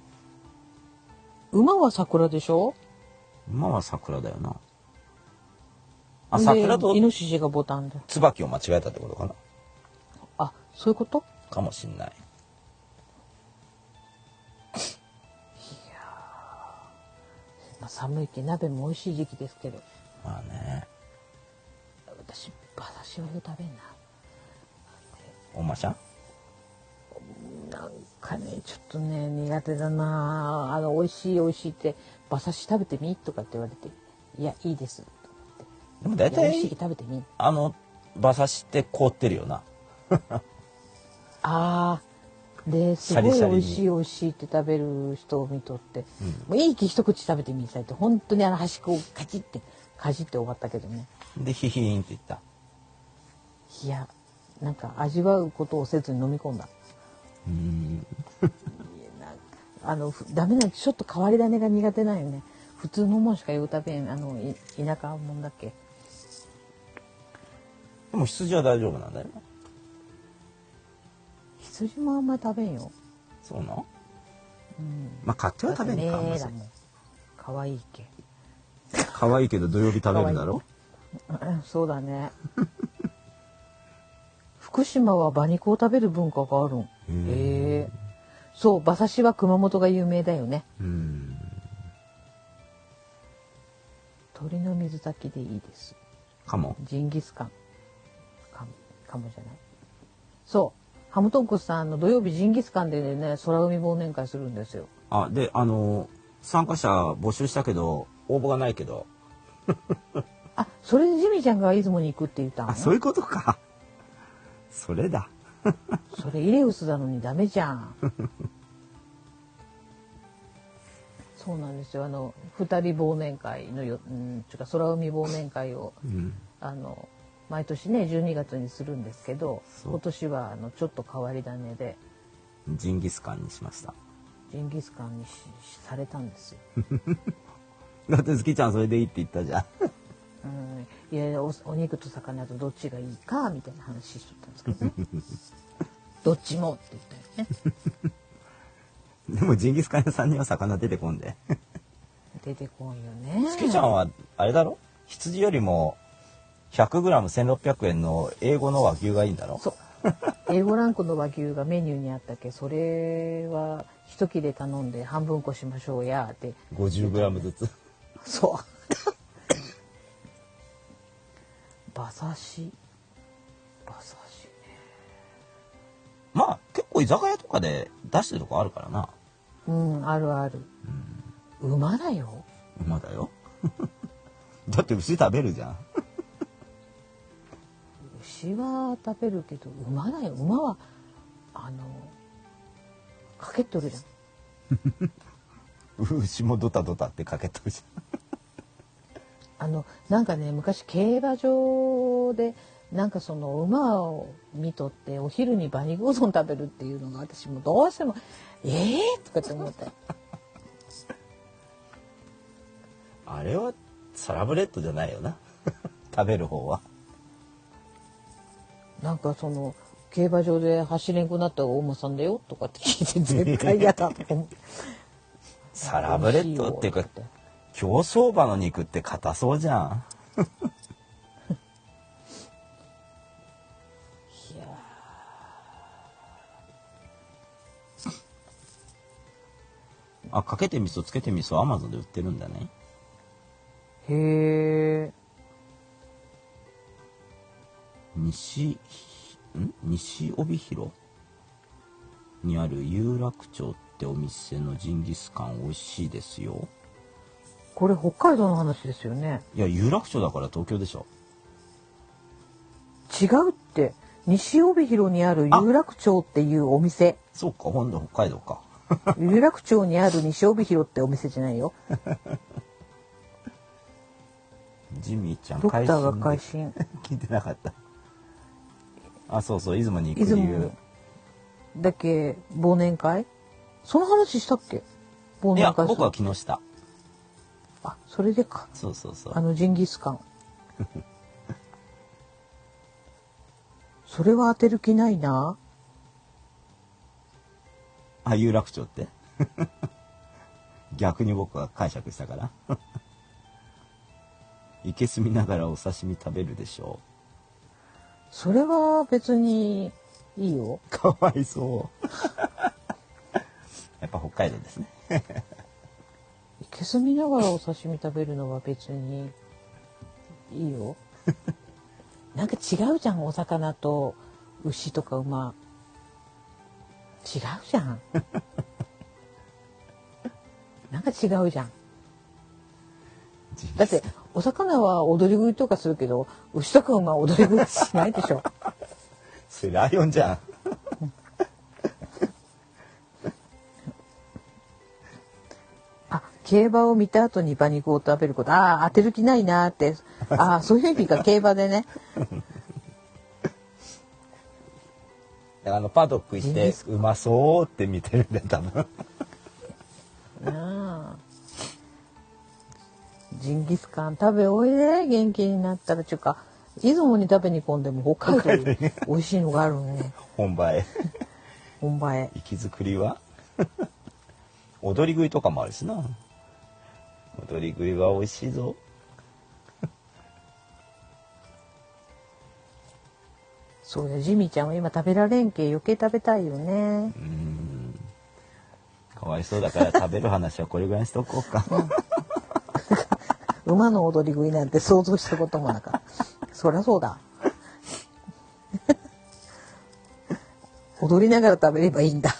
馬は桜でしょ？ 馬は桜だよな。あ、桜とイノシシがボタンだ。 椿を間違えたってことかな。 あ、そういうこと？ かもしんない。 まあ、寒いけ鍋も美味しい時期ですけど。 まあね。 私馬刺しはよ食べんな。 おましゃん？ なんかねちょっとね苦手だな。あの美味しい美味しいって馬刺し食べてみとかって言われて、いやいいですとかって。 でも大体美味しい食べてみ。 あの馬刺しって凍ってるよな。 ああ。ですごい美味しい美味しいって食べる人を見とって、うん、もういい気一口食べてみなさいって本当にあの端っこをカチッてかじって終わったけどね。 でヒヒーンって言った。 いやなんか味わうことをせずに飲み込んだ。 うーんなんかあのダメなちょっと変わり種が苦手なんよね。普通のもんしかよう食べん。あの田舎もんだっけ。 でも羊は大丈夫なんだよね。 羊もあんまり食べんよ。 そうな。 うん。 まあ買っては食べんか。 ねえだもん。可愛いけ。 可愛いけど土曜日食べるだろ。 そうだね。福島は馬肉を食べる文化があるん。へえ。そう馬刺しは熊本が有名だよね。 うん。 鶏の水炊きでいいです。 かも。 ジンギスカン。かも、かもじゃない。そう。ハムトンクスさんの土曜日ジンギスカンでね空海忘年会するんですよ。 あであの参加者募集したけど応募がないけど。 あそれでジミちゃんが出雲に行くって言ったの？ あそういうことか。それだ。 それイレウスなのにダメじゃん。そうなんですよ。あの二人忘年会のよ、うん、ちゅうか空海忘年会を、うん、あの。毎年ねじゅうにがつにするんですけど今年はあのちょっと変わり種でジンギスカンにしました。 ジンギスカンにしされたんですよ。 だって好きちゃんそれでいいって言ったじゃん。 うん、いやお、お肉と魚とどっちがいいかみたいな話しとったんですけどね。どっちもって言ったよね。 でもジンギスカン屋さんには魚出てこんで。 出てこんよね。 つきちゃんはあれだろ、羊よりも ひゃくグラムせんろっぴゃくえんの英語の和牛がいいんだろ。 そう。英語ランクの和牛がメニューにあったっけ、それは一切れ頼んで半分こしましょうやって。 ごじゅうグラムずつ。 そう。馬刺し。馬刺しね。 まあ結構居酒屋とかで出してるとこあるからな。 うん、あるある。うん、馬だよ。 馬だよ。だって牛食べるじゃん。 牛は食べるけど馬だよ。馬はあのかけっとるじゃん。 牛もドタドタってかけとるじゃん。あのなんかね、昔競馬場でなんかその馬を見とってお昼に馬肉うどん食べるっていうのが私もどうしてもえーとかって思った。 あれはサラブレッドじゃないよな。食べる方は。 なんかその競馬場で走れんくなったお馬さんだよとかって聞いて絶対嫌だとか思って。 サラブレッドっていうか競走馬の肉って硬そうじゃん。 いやあ、かけて味噌つけて味噌アマゾンで売ってるんだね。 へえ。 西ん西帯広にある有楽町ってお店のジンギスカン美味しいですよ。 これ北海道の話ですよね。 いや有楽町だから東京でしょ。 違うって。西帯広にある有楽町っていうお店。 そうか、今度北海道か。 有楽町にある西帯広ってお店じゃないよ。 ジミーちゃんドクターが会心。 聞いてなかった。あ、そうそう、出雲に行く理由。 だっけ忘年会？その話したっけ？忘年会。 いや、僕は昨日した。 あ、それでか。 そうそうそう。 あのジンギスカン。それは当てる気ないな。 あ、有楽町って。逆に僕は解釈したから。いけすみながらお刺身食べるでしょう。 それは別にいいよ。 かわいそう。やっぱ北海道ですね。 いけすみながらお刺身食べるのは別にいいよ。なんか違うじゃん、お魚と牛とか馬。違うじゃん。なんか違うじゃん。だってお魚は踊り食いとかするけど牛とか馬は踊り食いしないでしょ。 それライオンじゃん。 あ、競馬を見た後に馬肉を食べること、ああ当てる気ないなって、ああそういう意味か、競馬でね。 あのパドック行ってうまそうって見てるんだよ多分。 なあ。ジンギスカン食べおいで、元気になったら。ちゅうか出雲に食べに行んでも北海道に美味しいのがあるね。 本場へ。 本場へ。 息づくりは踊り食いとかもあるしな。踊り食いは美味しいぞ。 そうだ、ジミーちゃんは今食べられんけ余計食べたいよね。 うん。かわいそうだから食べる話はこれぐらいにしとこうか。 うん、馬の踊り食いなんて想像したこともなかった。そりゃそうだ。踊りながら食べればいいんだ。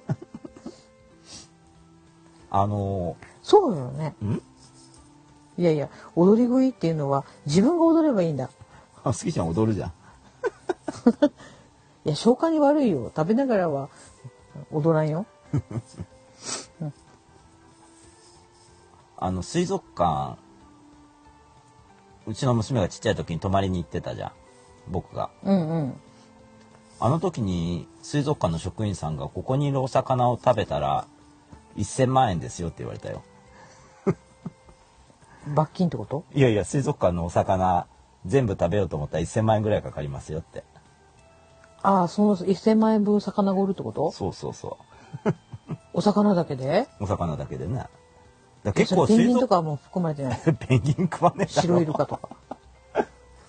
あのー、 そうよね。 ん？ いやいや、踊り食いっていうのは自分が踊ればいいんだ。 あ、好きちゃん踊るじゃん。 いや、消化に悪いよ。食べながらは踊らんよ。うん、 あの水族館、うちの娘がちっちゃい時に泊まりに行ってたじゃん、僕が。 うんうん。 あの時に水族館の職員さんがここにいるお魚を食べたらいっせんまんえんですよって言われたよ。 罰金ってこと？ いやいや、水族館のお魚全部食べようと思ったらせんまんえんぐらいかかりますよって。 ああ、そのせんまんえんぶん魚がおるってこと？ そうそうそう。 お魚だけで？ お魚だけでね。だから結構ペンギン水族とかはもう含まれてない。 ペンギン食わねえだろ。 白イルカとか。 だ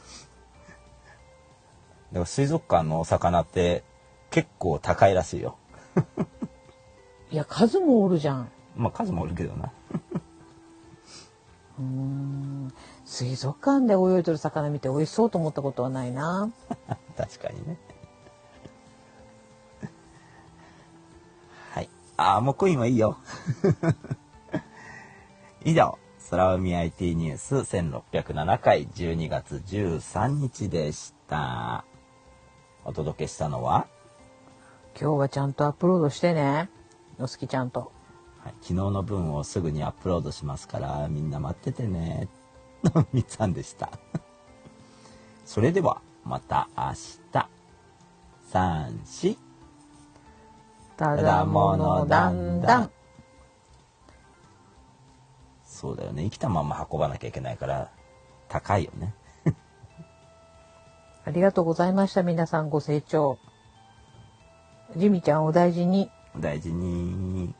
から水族館のお魚って結構高いらしいよ。 いや、数もおるじゃん。 まあ数もおるけどな。 うーん。水族館で泳いでる魚見て美味しそうと思ったことはないな。 確かにね。はい。ああ、もうコインはいいよ。以上、空海 アイティー ニュースせんろっぴゃくななかいじゅうにがつじゅうさんにちでした。お届けしたのは、 今日はちゃんとアップロードしてね。のすきちゃんと。 はい、昨日の分をすぐにアップロードしますからみんな待っててね。みっさんでした。それではまた明日。さん、し。 ただものだんだん。 そうだよね。生きたまま運ばなきゃいけないから高いよね。 ありがとうございました。皆さんご清聴。ジミちゃんお大事に。 お大事に。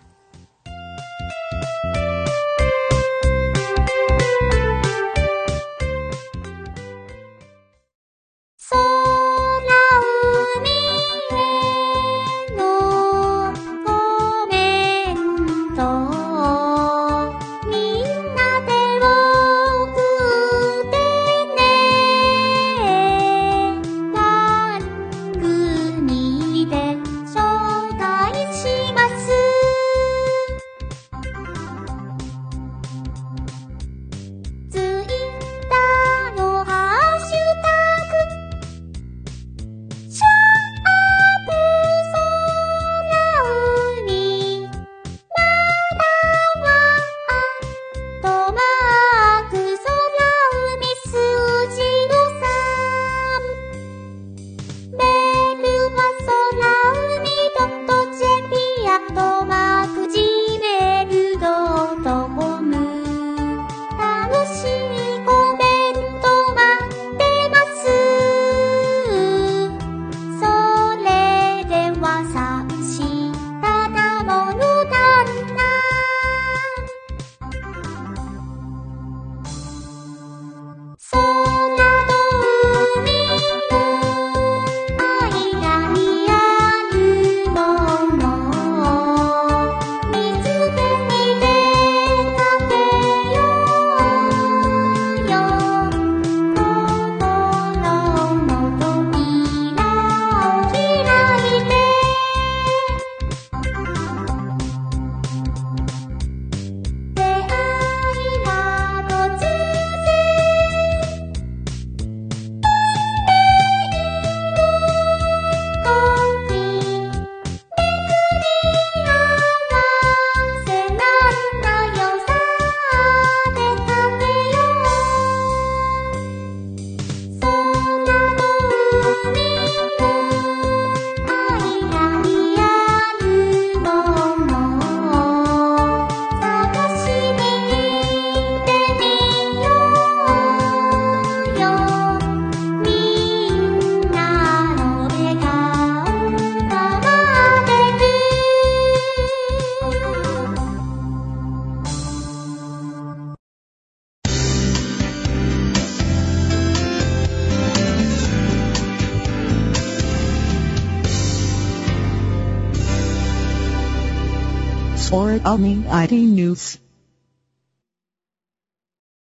Or Omni アイティー News